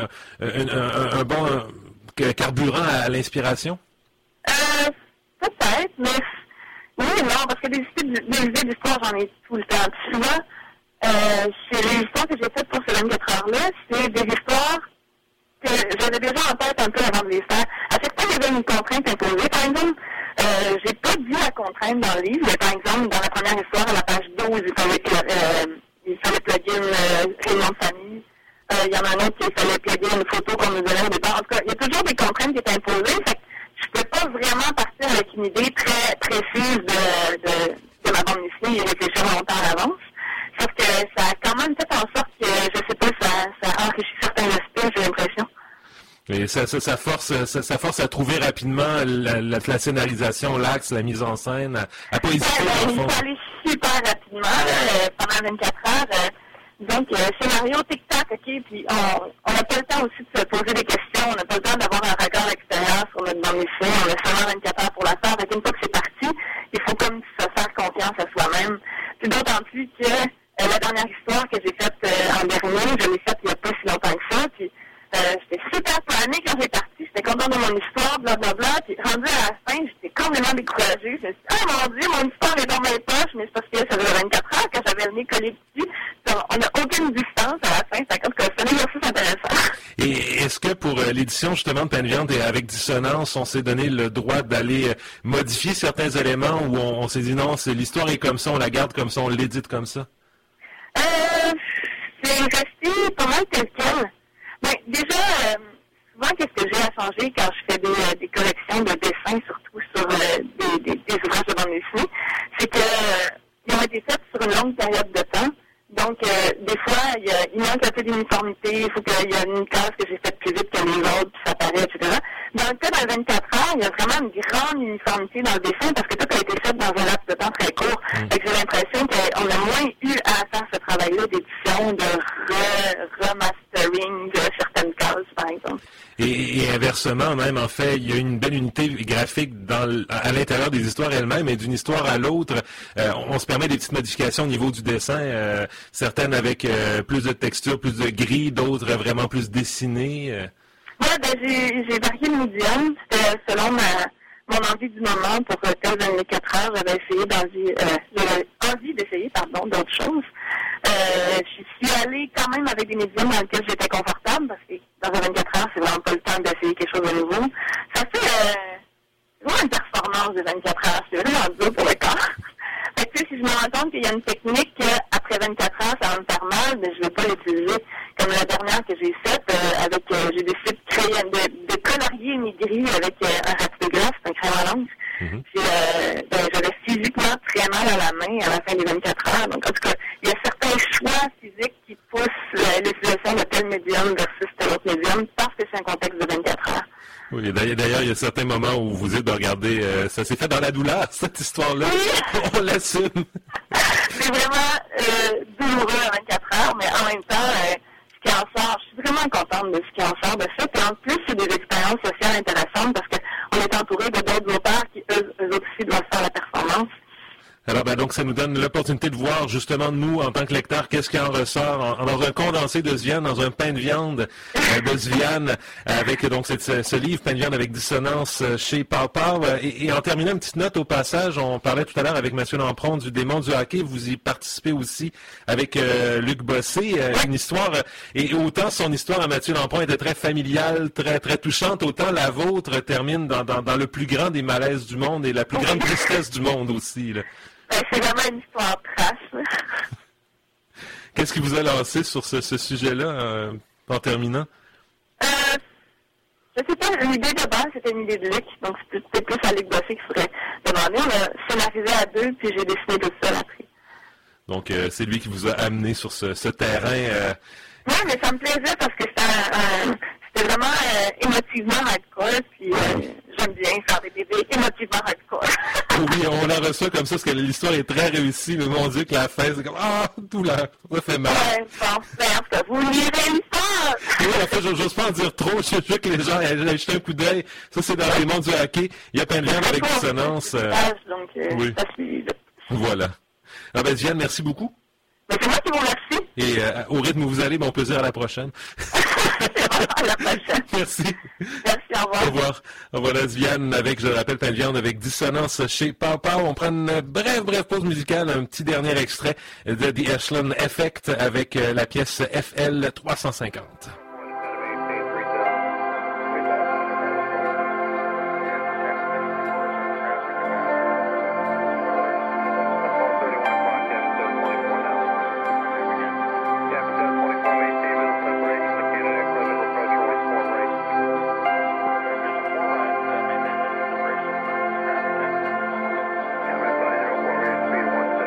bon carburant à l'inspiration? Peut-être, mais oui et non, parce que des idées d'histoire, j'en ai tout le temps. Puis souvent, c'est les histoires que j'ai faites pour ces 24 heures-là, c'est des histoires que j'avais déjà en tête un peu avant de les faire. À chaque fois, il y avait une contrainte imposée. Par exemple, j'ai pas dit la contrainte dans le livre, mais par exemple, dans la première histoire, à la page 12, il fallait plugger une réunion de famille. Il y en a un autre qui fallait plugger une photo qu'on nous donnait au départ. En tout cas, il y a toujours des contraintes qui étaient imposées. Fait que je ne peux pas vraiment partir avec une idée très précise de ma bande dessinée et réfléchir longtemps à l'avance. Sauf que ça a quand même fait en sorte que, je sais pas, ça enrichit certains aspects, j'ai l'impression. Et ça force à trouver rapidement la scénarisation, l'axe, la mise en scène, à pas hésiter. Il faut aller super rapidement, pendant 24 heures. Donc, scénario, tic-tac, OK, puis on n'a pas le temps aussi de se poser des questions, on n'a pas le temps d'avoir un regard extérieur sur notre bande dessinée, on a seulement 24 heures pour la faire, donc une fois que c'est parti, il faut comme se faire confiance à soi-même. Puis d'autant plus que la dernière histoire que j'ai faite en dernier, je l'ai faite il n'y a pas si longtemps que ça, puis j'étais super planée quand j'ai parti, j'étais contente de mon histoire, blablabla, puis rendu à la fin, j'étais complètement découragée. Je me suis dit, oh mon Dieu, mon histoire est dans mes poches, mais c'est parce que ça faisait 24 heures que j'avais le nez collé dessus. On n'a aucune distance à la fin, c'est un exercice intéressant. Et est-ce que pour l'édition justement de Pain de viande et avec Dissonance, on s'est donné le droit d'aller modifier certains éléments où on s'est dit non, l'histoire est comme ça, on la garde comme ça, on l'édite comme ça? C'est resté pas mal tel quel. Ben, déjà, souvent, qu'est-ce que j'ai à changer quand je fais des corrections de dessins, surtout sur des ouvrages de bande dessinée, c'est qu'ils ont été faits sur une longue période de temps. Donc, des fois, il manque un peu d'uniformité, il faut qu'il y ait une case que j'ai faite plus vite que les autres, puis ça paraît, etc. Dans le cas d'un 24 heures, il y a vraiment une grande uniformité dans le dessin parce que tout a été fait dans un laps de temps très court. Fait que j'ai l'impression qu'on a moins eu à faire ce travail-là d'édition, de remastering de certaines cases, par exemple. Et inversement, même, en fait, il y a une belle unité graphique à l'intérieur des histoires elles-mêmes, et d'une histoire à l'autre, on se permet des petites modifications au niveau du dessin, certaines avec plus de texture, plus de gris, d'autres vraiment plus dessinées. Oui, j'ai varié le médium. C'était selon mon envie du moment. Pour tel 24 heures, j'avais envie d'essayer d'autres choses. Je suis allée quand même avec des médiums dans lesquels j'étais confortable, parce que dans un 24 heures, c'est vraiment pas le temps d'essayer quelque chose de nouveau. Ça fait vraiment une performance de 24 heures. C'est vraiment dur pour le corps. Fait que, si je me rends compte qu'il y a une technique après 24 heures, ça va me faire mal, mais je ne vais pas l'utiliser. Comme la dernière que j'ai faite, j'ai décidé de créer, de colorier mes grilles avec un rapidographe, un crayon à l'encre. Puis, j'avais physiquement très mal à la main à la fin des 24 heures. Donc, en tout cas, il y a certains choix physiques qui poussent l'utilisation de tel médium versus tel autre médium parce que c'est un contexte de 24 heures. Oui, d'ailleurs, il y a certains moments où vous dites de regarder, ça s'est fait dans la douleur, cette histoire-là. Oui. On l'assume. C'est vraiment douloureux à 24 heures, mais en même temps, ce qui en sort, je suis vraiment contente de ce qui en sort de ça. Puis en plus, c'est des expériences sociales intéressantes parce qu'on est entouré de d'autres auteurs qui, eux aussi, doivent faire la performance. Alors, donc, ça nous donne l'opportunité de voir, justement, nous, en tant que lecteurs, qu'est-ce qui en ressort dans un condensé de Sviane, dans un pain de viande de Sviane, avec, donc, ce livre, Pain de viande avec Dissonance chez Pow Pow. Et en terminant, une petite note au passage, on parlait tout à l'heure avec Mathieu Lampron du Démon du hockey. Vous y participez aussi avec Luc Bossé. Une histoire, et autant son histoire à Mathieu Lampron était très familiale, très, très touchante, autant la vôtre termine dans le plus grand des malaises du monde et la plus grande tristesse du monde aussi, là. C'est vraiment une histoire trash. Qu'est-ce qui vous a lancé sur ce sujet-là, en terminant? Je sais pas, l'idée de base, c'était une idée de Luc, donc c'était plus à Luc Bossé qu'il faudrait demander. On a scénarisé à deux, puis j'ai dessiné tout seul après. Donc, c'est lui qui vous a amené sur ce terrain. Oui, mais ça me plaisait parce que c'était vraiment émotivement hardcore, puis j'aime bien faire des bébés émotivement hardcore. Oui, on la reçoit comme ça, parce que l'histoire est très réussie, mais mon Dieu que la fin, c'est comme, douleur, ça fait mal. Ouais, bon, vous lirez l'histoire! Oui, en fait, j'ose pas en dire trop, je veux que les gens aient jeté un coup d'œil. Ça, c'est dans les mondes du hockey. Il y a Pain de viande avec Dissonance. Donc, oui. Voilà. Alors, Sviane, merci beaucoup. C'est moi qui vous remercie. Et au rythme où vous allez, bon plaisir à la prochaine. À la prochaine. Merci. Merci, au revoir. Au revoir. Voilà Sviane avec, je le rappelle, Pain de viande avec Dissonance chez Pow Pow. On prend une brève pause musicale, un petit dernier extrait de The Echelon Effect avec la pièce FL 350.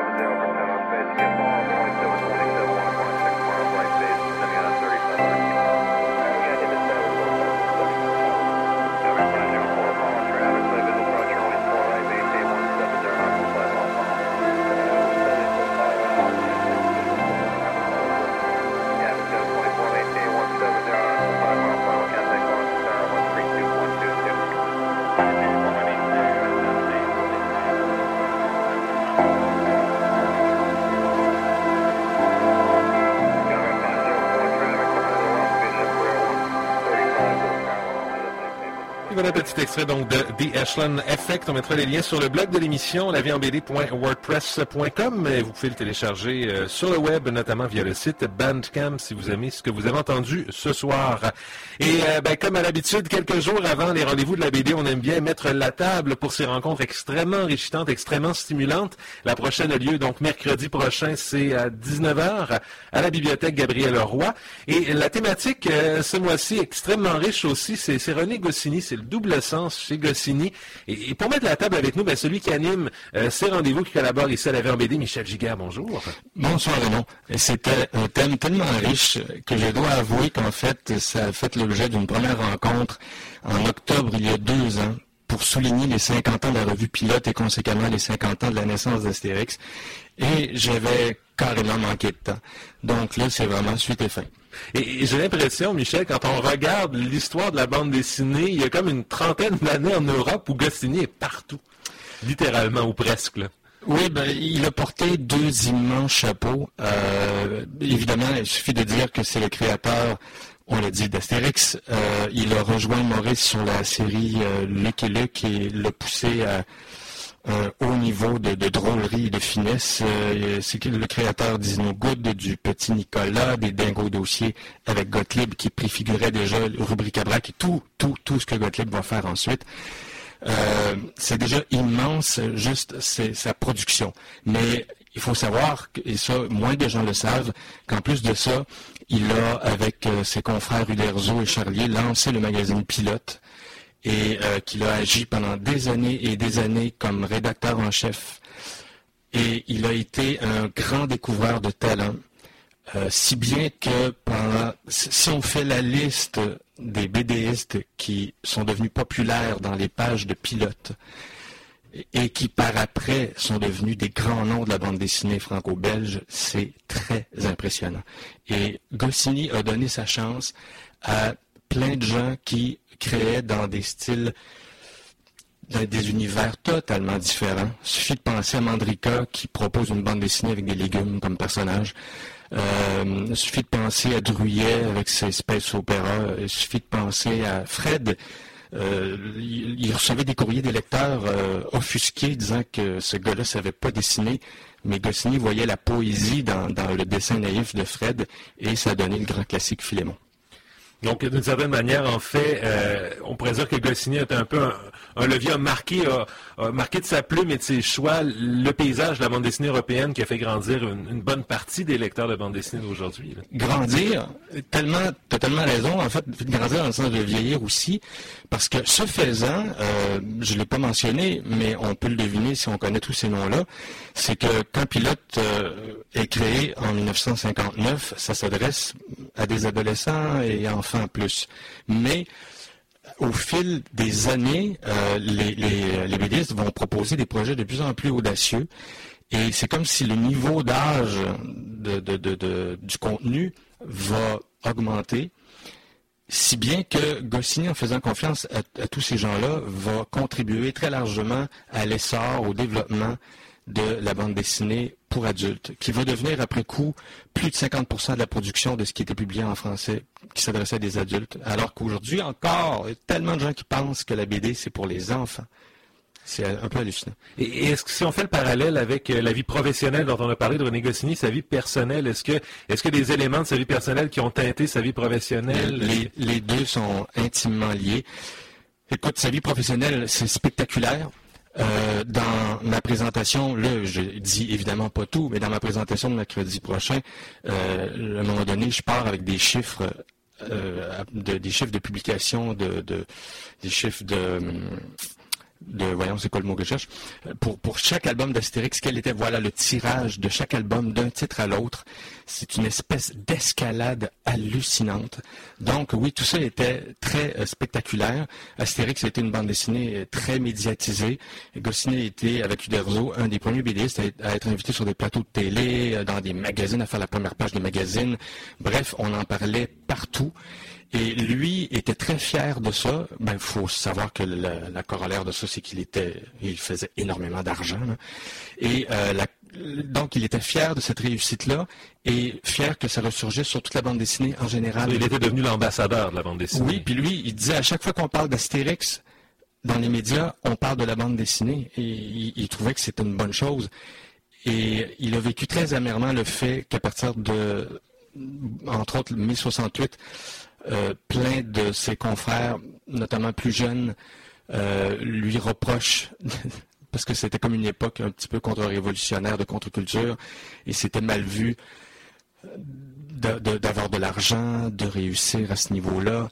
Base, 27, 27, 1, 6 miles, right base, 79, 35. Voilà un petit extrait donc de The Ashland Effect. On mettra les liens sur le blog de l'émission, lavieenbd.wordpress.com. Vous pouvez le télécharger sur le web, notamment via le site Bandcamp, si vous aimez ce que vous avez entendu ce soir. Et comme à l'habitude, quelques jours avant les rendez-vous de la BD, on aime bien mettre la table pour ces rencontres extrêmement enrichissantes, extrêmement stimulantes. La prochaine a lieu donc mercredi prochain, c'est à 19h à la bibliothèque Gabriel Roy. Et la thématique ce mois-ci extrêmement riche aussi, c'est René Goscinny, c'est le double sens chez Goscinny. Et pour mettre la table avec nous, celui qui anime ces rendez-vous, qui collabore ici à la VNBD, Michel Giguère, bonjour. Bonsoir Raymond. C'était un thème tellement riche que je dois avouer qu'en fait, ça a fait l'objet d'une première rencontre en octobre il y a 2 ans pour souligner les 50 ans de la revue Pilote et conséquemment les 50 ans de la naissance d'Astérix. Et j'avais carrément manqué de temps. Donc là, c'est vraiment suite et fin. Et j'ai l'impression, Michel, quand on regarde l'histoire de la bande dessinée, il y a comme une trentaine d'années en Europe où Goscinny est partout. Littéralement, ou presque, là. Oui, il a porté 2 immenses chapeaux. Évidemment, il suffit de dire que c'est le créateur, on l'a dit, d'Astérix. Il a rejoint Maurice sur la série Lucky Luke et l'a poussé à un haut niveau de drôlerie et de finesse. C'est le créateur d'Isno Good, du Petit Nicolas, des Dingo Dossiers avec Gottlieb qui préfigurait déjà Rubric-à-Brac et tout ce que Gottlieb va faire ensuite. C'est déjà immense, juste c'est sa production. Mais il faut savoir, et ça, moins de gens le savent, qu'en plus de ça, il a, avec ses confrères Uderzo et Charlier, lancé le magazine Pilote et qu'il a agi pendant des années et des années comme rédacteur en chef. Et il a été un grand découvreur de talent, si bien que si on fait la liste des BDistes qui sont devenus populaires dans les pages de Pilote et qui par après sont devenus des grands noms de la bande dessinée franco-belge, c'est très impressionnant. Et Goscinny a donné sa chance à plein de gens qui créaient dans des styles, dans des univers totalement différents. Il suffit de penser à Mandrika qui propose une bande dessinée avec des légumes comme personnage. Il suffit de penser à Druyet avec ses space opéra. Il suffit de penser à Fred. Il recevait des courriers des lecteurs offusqués disant que ce gars-là ne savait pas dessiner, mais Goscinny voyait la poésie dans le dessin naïf de Fred et ça a donné le grand classique Philémon. Donc, d'une certaine manière, en fait, on pourrait dire que Goscinny est un peu un levier, a marqué de sa plume et de ses choix le paysage de la bande dessinée européenne qui a fait grandir une bonne partie des lecteurs de bande dessinée d'aujourd'hui. Grandir, t'as tellement raison, en fait, grandir dans le sens de vieillir aussi, parce que ce faisant, je ne l'ai pas mentionné, mais on peut le deviner si on connaît tous ces noms-là, c'est que quand Pilote est créé en 1959, ça s'adresse à des adolescents et enfants plus. Mais au fil des années, les BDistes vont proposer des projets de plus en plus audacieux et c'est comme si le niveau d'âge du contenu va augmenter, si bien que Goscinny, en faisant confiance à tous ces gens-là, va contribuer très largement à l'essor, au développement de la bande dessinée pour adultes, qui va devenir après coup plus de 50% de la production de ce qui était publié en français, qui s'adressait à des adultes, alors qu'aujourd'hui encore, il y a tellement de gens qui pensent que la BD c'est pour les enfants. C'est un peu hallucinant. Et est-ce que si on fait le parallèle avec la vie professionnelle dont on a parlé de René Goscinny, sa vie personnelle, est-ce que des éléments de sa vie personnelle qui ont teinté sa vie professionnelle? Les deux sont intimement liés. Écoute, sa vie professionnelle, c'est spectaculaire. Dans ma présentation, là, je dis évidemment pas tout, mais dans ma présentation de mercredi prochain, à un moment donné, je pars avec des chiffres, des chiffres de publication, des chiffres voyons, c'est quoi le mot que je cherche, pour chaque album d'Astérix, quel était, voilà, le tirage de chaque album d'un titre à l'autre. C'est une espèce d'escalade hallucinante. Donc, oui, tout ça était très spectaculaire. Astérix a été une bande dessinée très médiatisée. Goscinny a été, avec Uderzo, un des premiers BDistes à être invité sur des plateaux de télé, dans des magazines, à faire la première page des magazines. Bref, on en parlait partout. Et lui était très fier de ça. Il faut savoir que la corollaire de ça, c'est qu'il faisait énormément d'argent. Là. Et donc, il était fier de cette réussite-là et fier que ça ressurgisse sur toute la bande dessinée en général. Il était devenu l'ambassadeur de la bande dessinée. Oui, puis lui, il disait à chaque fois qu'on parle d'Astérix dans les médias, on parle de la bande dessinée et il trouvait que c'était une bonne chose. Et il a vécu très amèrement le fait qu'à partir de, entre autres, mai 68, plein de ses confrères, notamment plus jeunes, lui reprochent, parce que c'était comme une époque un petit peu contre-révolutionnaire de contre-culture, et c'était mal vu d'avoir de l'argent, de réussir à ce niveau-là,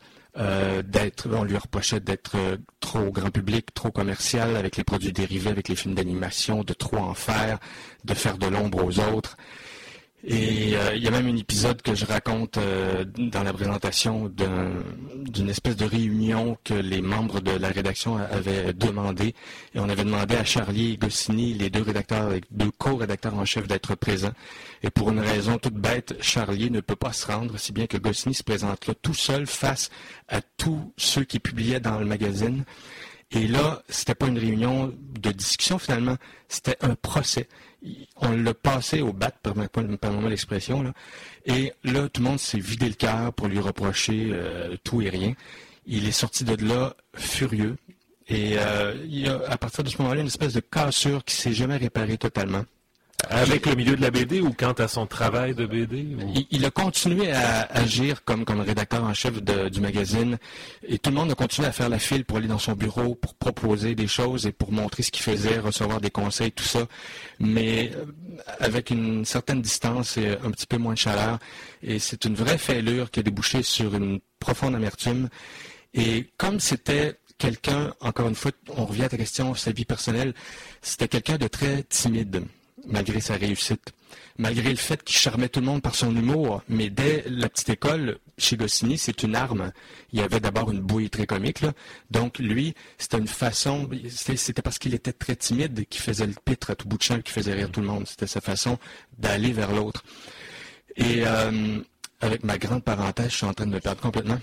on lui reprochait d'être trop grand public, trop commercial avec les produits dérivés, avec les films d'animation, de trop en faire, de faire de l'ombre aux autres. Et il y a même un épisode que je raconte dans la présentation d'une espèce de réunion que les membres de la rédaction avaient demandé. Et on avait demandé à Charlier et Goscinny, les deux co-rédacteurs en chef, d'être présents. Et pour une raison toute bête, Charlier ne peut pas se rendre, si bien que Goscinny se présente là tout seul face à tous ceux qui publiaient dans le magazine. Et là, c'était pas une réunion de discussion finalement, c'était un procès. On l'a passé au bat, permettez-moi l'expression, là. Et là, tout le monde s'est vidé le cœur pour lui reprocher tout et rien. Il est sorti de là furieux. Et il y a, à partir de ce moment-là, une espèce de cassure qui ne s'est jamais réparée totalement. Avec le milieu de la BD ou quant à son travail de BD? Il a continué à agir comme rédacteur en chef du magazine et tout le monde a continué à faire la file pour aller dans son bureau, pour proposer des choses et pour montrer ce qu'il faisait, recevoir des conseils, tout ça, mais avec une certaine distance et un petit peu moins de chaleur. Et c'est une vraie fêlure qui a débouché sur une profonde amertume. Et comme c'était quelqu'un, encore une fois, on revient à ta question, sa vie personnelle, c'était quelqu'un de très timide. Malgré sa réussite, malgré le fait qu'il charmait tout le monde par son humour, mais dès la petite école, chez Goscinny, c'est une arme. Il y avait d'abord une bouille très comique, là. Donc lui, c'était une façon, c'était parce qu'il était très timide qu'il faisait le pitre à tout bout de champ, qu'il faisait rire tout le monde. C'était sa façon d'aller vers l'autre. Et avec ma grande parenthèse, je suis en train de me perdre complètement.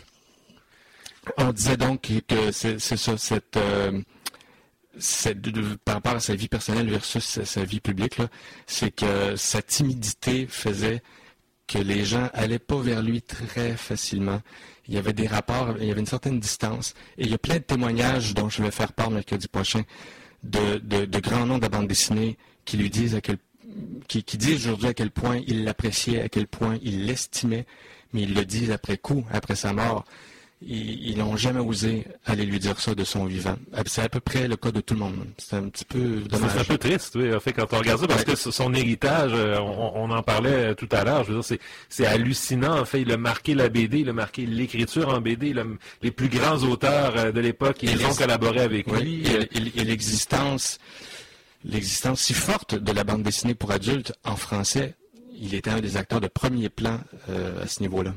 On disait donc que c'est ça, par rapport à sa vie personnelle versus sa vie publique, c'est que sa timidité faisait que les gens n'allaient pas vers lui très facilement. Il y avait des rapports, il y avait une certaine distance. Et il y a plein de témoignages dont je vais faire part mercredi prochain de grands noms de la bande dessinée qui lui disent qui disent aujourd'hui à quel point il l'appréciait, à quel point il l'estimait, mais ils le disent après coup, après sa mort. Ils n'ont jamais osé aller lui dire ça de son vivant. C'est à peu près le cas de tout le monde. C'est un petit peu dommage. C'est un peu triste, oui, en fait, quand on regarde ça, parce que son héritage, on en parlait tout à l'heure, je veux dire, c'est hallucinant. En fait, il a marqué la BD, il a marqué l'écriture en BD. Les plus grands auteurs de l'époque, ils ont collaboré avec lui. Et l'existence si forte de la bande dessinée pour adultes en français, il était un des acteurs de premier plan à ce niveau-là.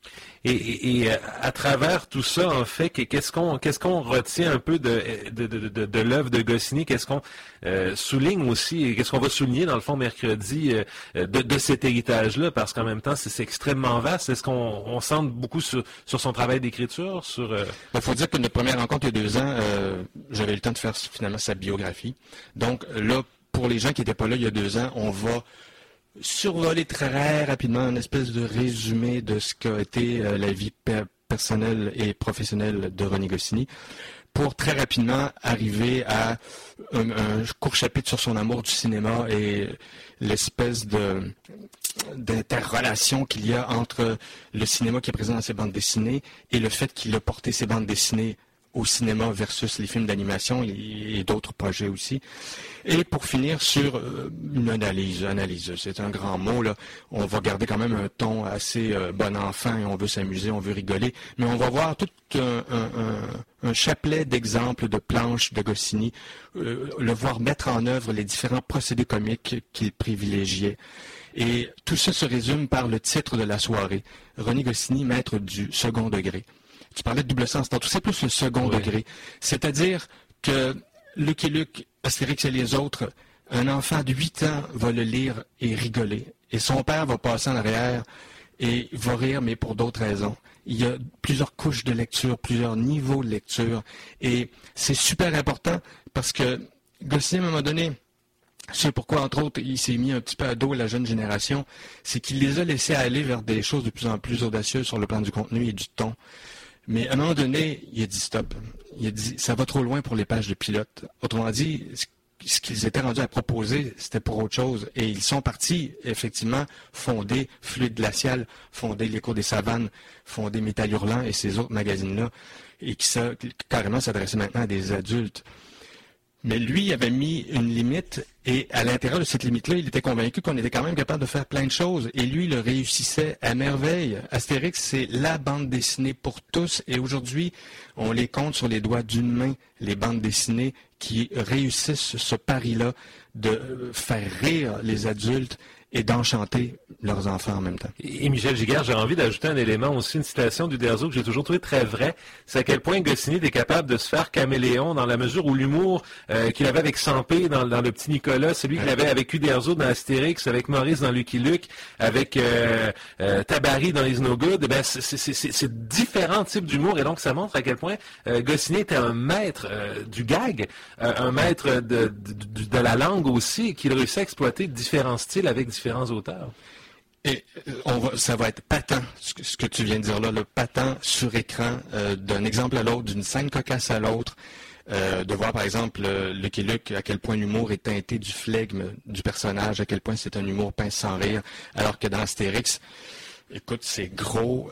Et à travers tout ça, en fait, qu'est-ce qu'on retient un peu de l'œuvre de Goscinny? Qu'est-ce qu'on souligne aussi? Et qu'est-ce qu'on va souligner, dans le fond, mercredi, de cet héritage-là? Parce qu'en même temps, c'est extrêmement vaste. Est-ce qu'on centre beaucoup sur son travail d'écriture? Il faut dire que notre première rencontre, il y a 2 ans, j'avais le temps de faire finalement sa biographie. Donc là, pour les gens qui n'étaient pas là il y a 2 ans, on va survoler très rapidement une espèce de résumé de ce qu'a été la vie personnelle et professionnelle de René Goscinny pour très rapidement arriver à un court chapitre sur son amour du cinéma et l'espèce d'interrelation qu'il y a entre le cinéma qui est présent dans ses bandes dessinées et le fait qu'il a porté ses bandes dessinées au cinéma versus les films d'animation et d'autres projets aussi. Et pour finir sur une analyse, c'est un grand mot, là. On va garder quand même un ton assez bon enfant et on veut s'amuser, on veut rigoler, mais on va voir tout un chapelet d'exemples de planches de Goscinny, le voir mettre en œuvre les différents procédés comiques qu'il privilégiait. Et tout ça se résume par le titre de la soirée, René Goscinny, maître du second degré. Tu parlais de double sens tantôt, c'est plus le second degré. C'est-à-dire que Lucky Luke, Astérix et les autres, un enfant de 8 ans va le lire et rigoler. Et son père va passer en arrière et va rire, mais pour d'autres raisons. Il y a plusieurs couches de lecture, plusieurs niveaux de lecture. Et c'est super important parce que Goscinny, à un moment donné, Je sais pourquoi, entre autres, il s'est mis un petit peu à dos la jeune génération, c'est qu'il les a laissés aller vers des choses de plus en plus audacieuses sur le plan du contenu et du ton. Mais à un moment donné, il a dit stop. Il a dit, ça va trop loin pour les pages de pilote. Autrement dit, ce qu'ils étaient rendus à proposer, c'était pour autre chose. Et ils sont partis, effectivement, fonder Fluide Glacial, fonder L'écho des savanes, fonder Métal Hurlant et ces autres magazines-là, et qui carrément s'adressaient maintenant à des adultes. Mais lui avait mis une limite, et à l'intérieur de cette limite-là, il était convaincu qu'on était quand même capable de faire plein de choses, et lui, il le réussissait à merveille. Astérix, c'est la bande dessinée pour tous, et aujourd'hui, on les compte sur les doigts d'une main, les bandes dessinées qui réussissent ce pari-là de faire rire les adultes et d'enchanter leurs enfants en même temps. Et Michel Giguère, j'ai envie d'ajouter un élément aussi, une citation d'Uderzo que j'ai toujours trouvé très vraie, c'est à quel point Goscinny était capable de se faire caméléon dans la mesure où l'humour qu'il avait avec Sampé dans Le Petit Nicolas, celui qu'il avait avec Uderzo dans Astérix, avec Maurice dans Lucky Luke, avec Tabary dans Is No Good, ben c'est différents types d'humour, et donc ça montre à quel point Goscinny était un maître du gag, un maître de la langue aussi, qu'il réussit à exploiter différents styles avec différents auteurs. Et ça va être patent, ce que tu viens de dire là, le patent sur écran, d'un exemple à l'autre, d'une scène cocasse à l'autre, de voir par exemple Lucky Luke, à quel point l'humour est teinté du flegme du personnage, à quel point c'est un humour pince sans rire, alors que dans Astérix, écoute, c'est gros,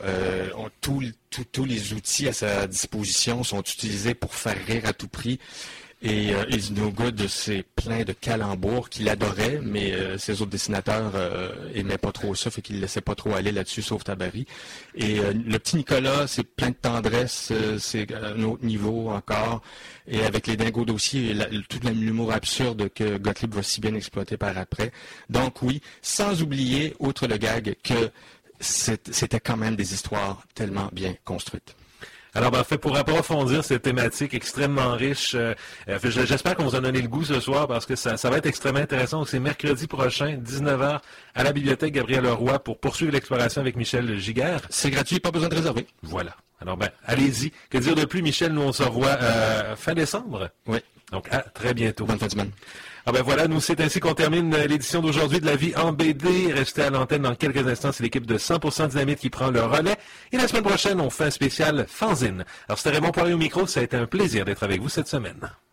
tous les outils à sa disposition sont utilisés pour faire rire à tout prix. Et Is No Good, c'est plein de calembours qu'il adorait, mais ses autres dessinateurs aimaient pas trop ça, fait qu'il ne laissait pas trop aller là-dessus, sauf Tabary. Et Le Petit Nicolas, c'est plein de tendresse, c'est à un autre niveau encore. Et avec les Dingos dossiers, tout l'humour absurde que Gottlieb va si bien exploiter par après. Donc oui, sans oublier, outre le gag, que c'était quand même des histoires tellement bien construites. Alors, pour approfondir cette thématique extrêmement riche, j'espère qu'on vous a donné le goût ce soir parce que ça va être extrêmement intéressant. C'est mercredi prochain, 19h, à la bibliothèque Gabriel-Leroy pour poursuivre l'exploration avec Michel Giguère. C'est gratuit, pas besoin de réserver. Voilà. Alors, allez-y. Que dire de plus, Michel? Nous, on se revoit fin décembre. Oui. Donc, à très bientôt. Bonne fin de semaine. Voilà, nous, c'est ainsi qu'on termine l'édition d'aujourd'hui de La Vie en BD. Restez à l'antenne dans quelques instants. C'est l'équipe de 100% Dynamite qui prend le relais. Et la semaine prochaine, on fait un spécial fanzine. Alors, c'était Raymond Poirier au micro. Ça a été un plaisir d'être avec vous cette semaine.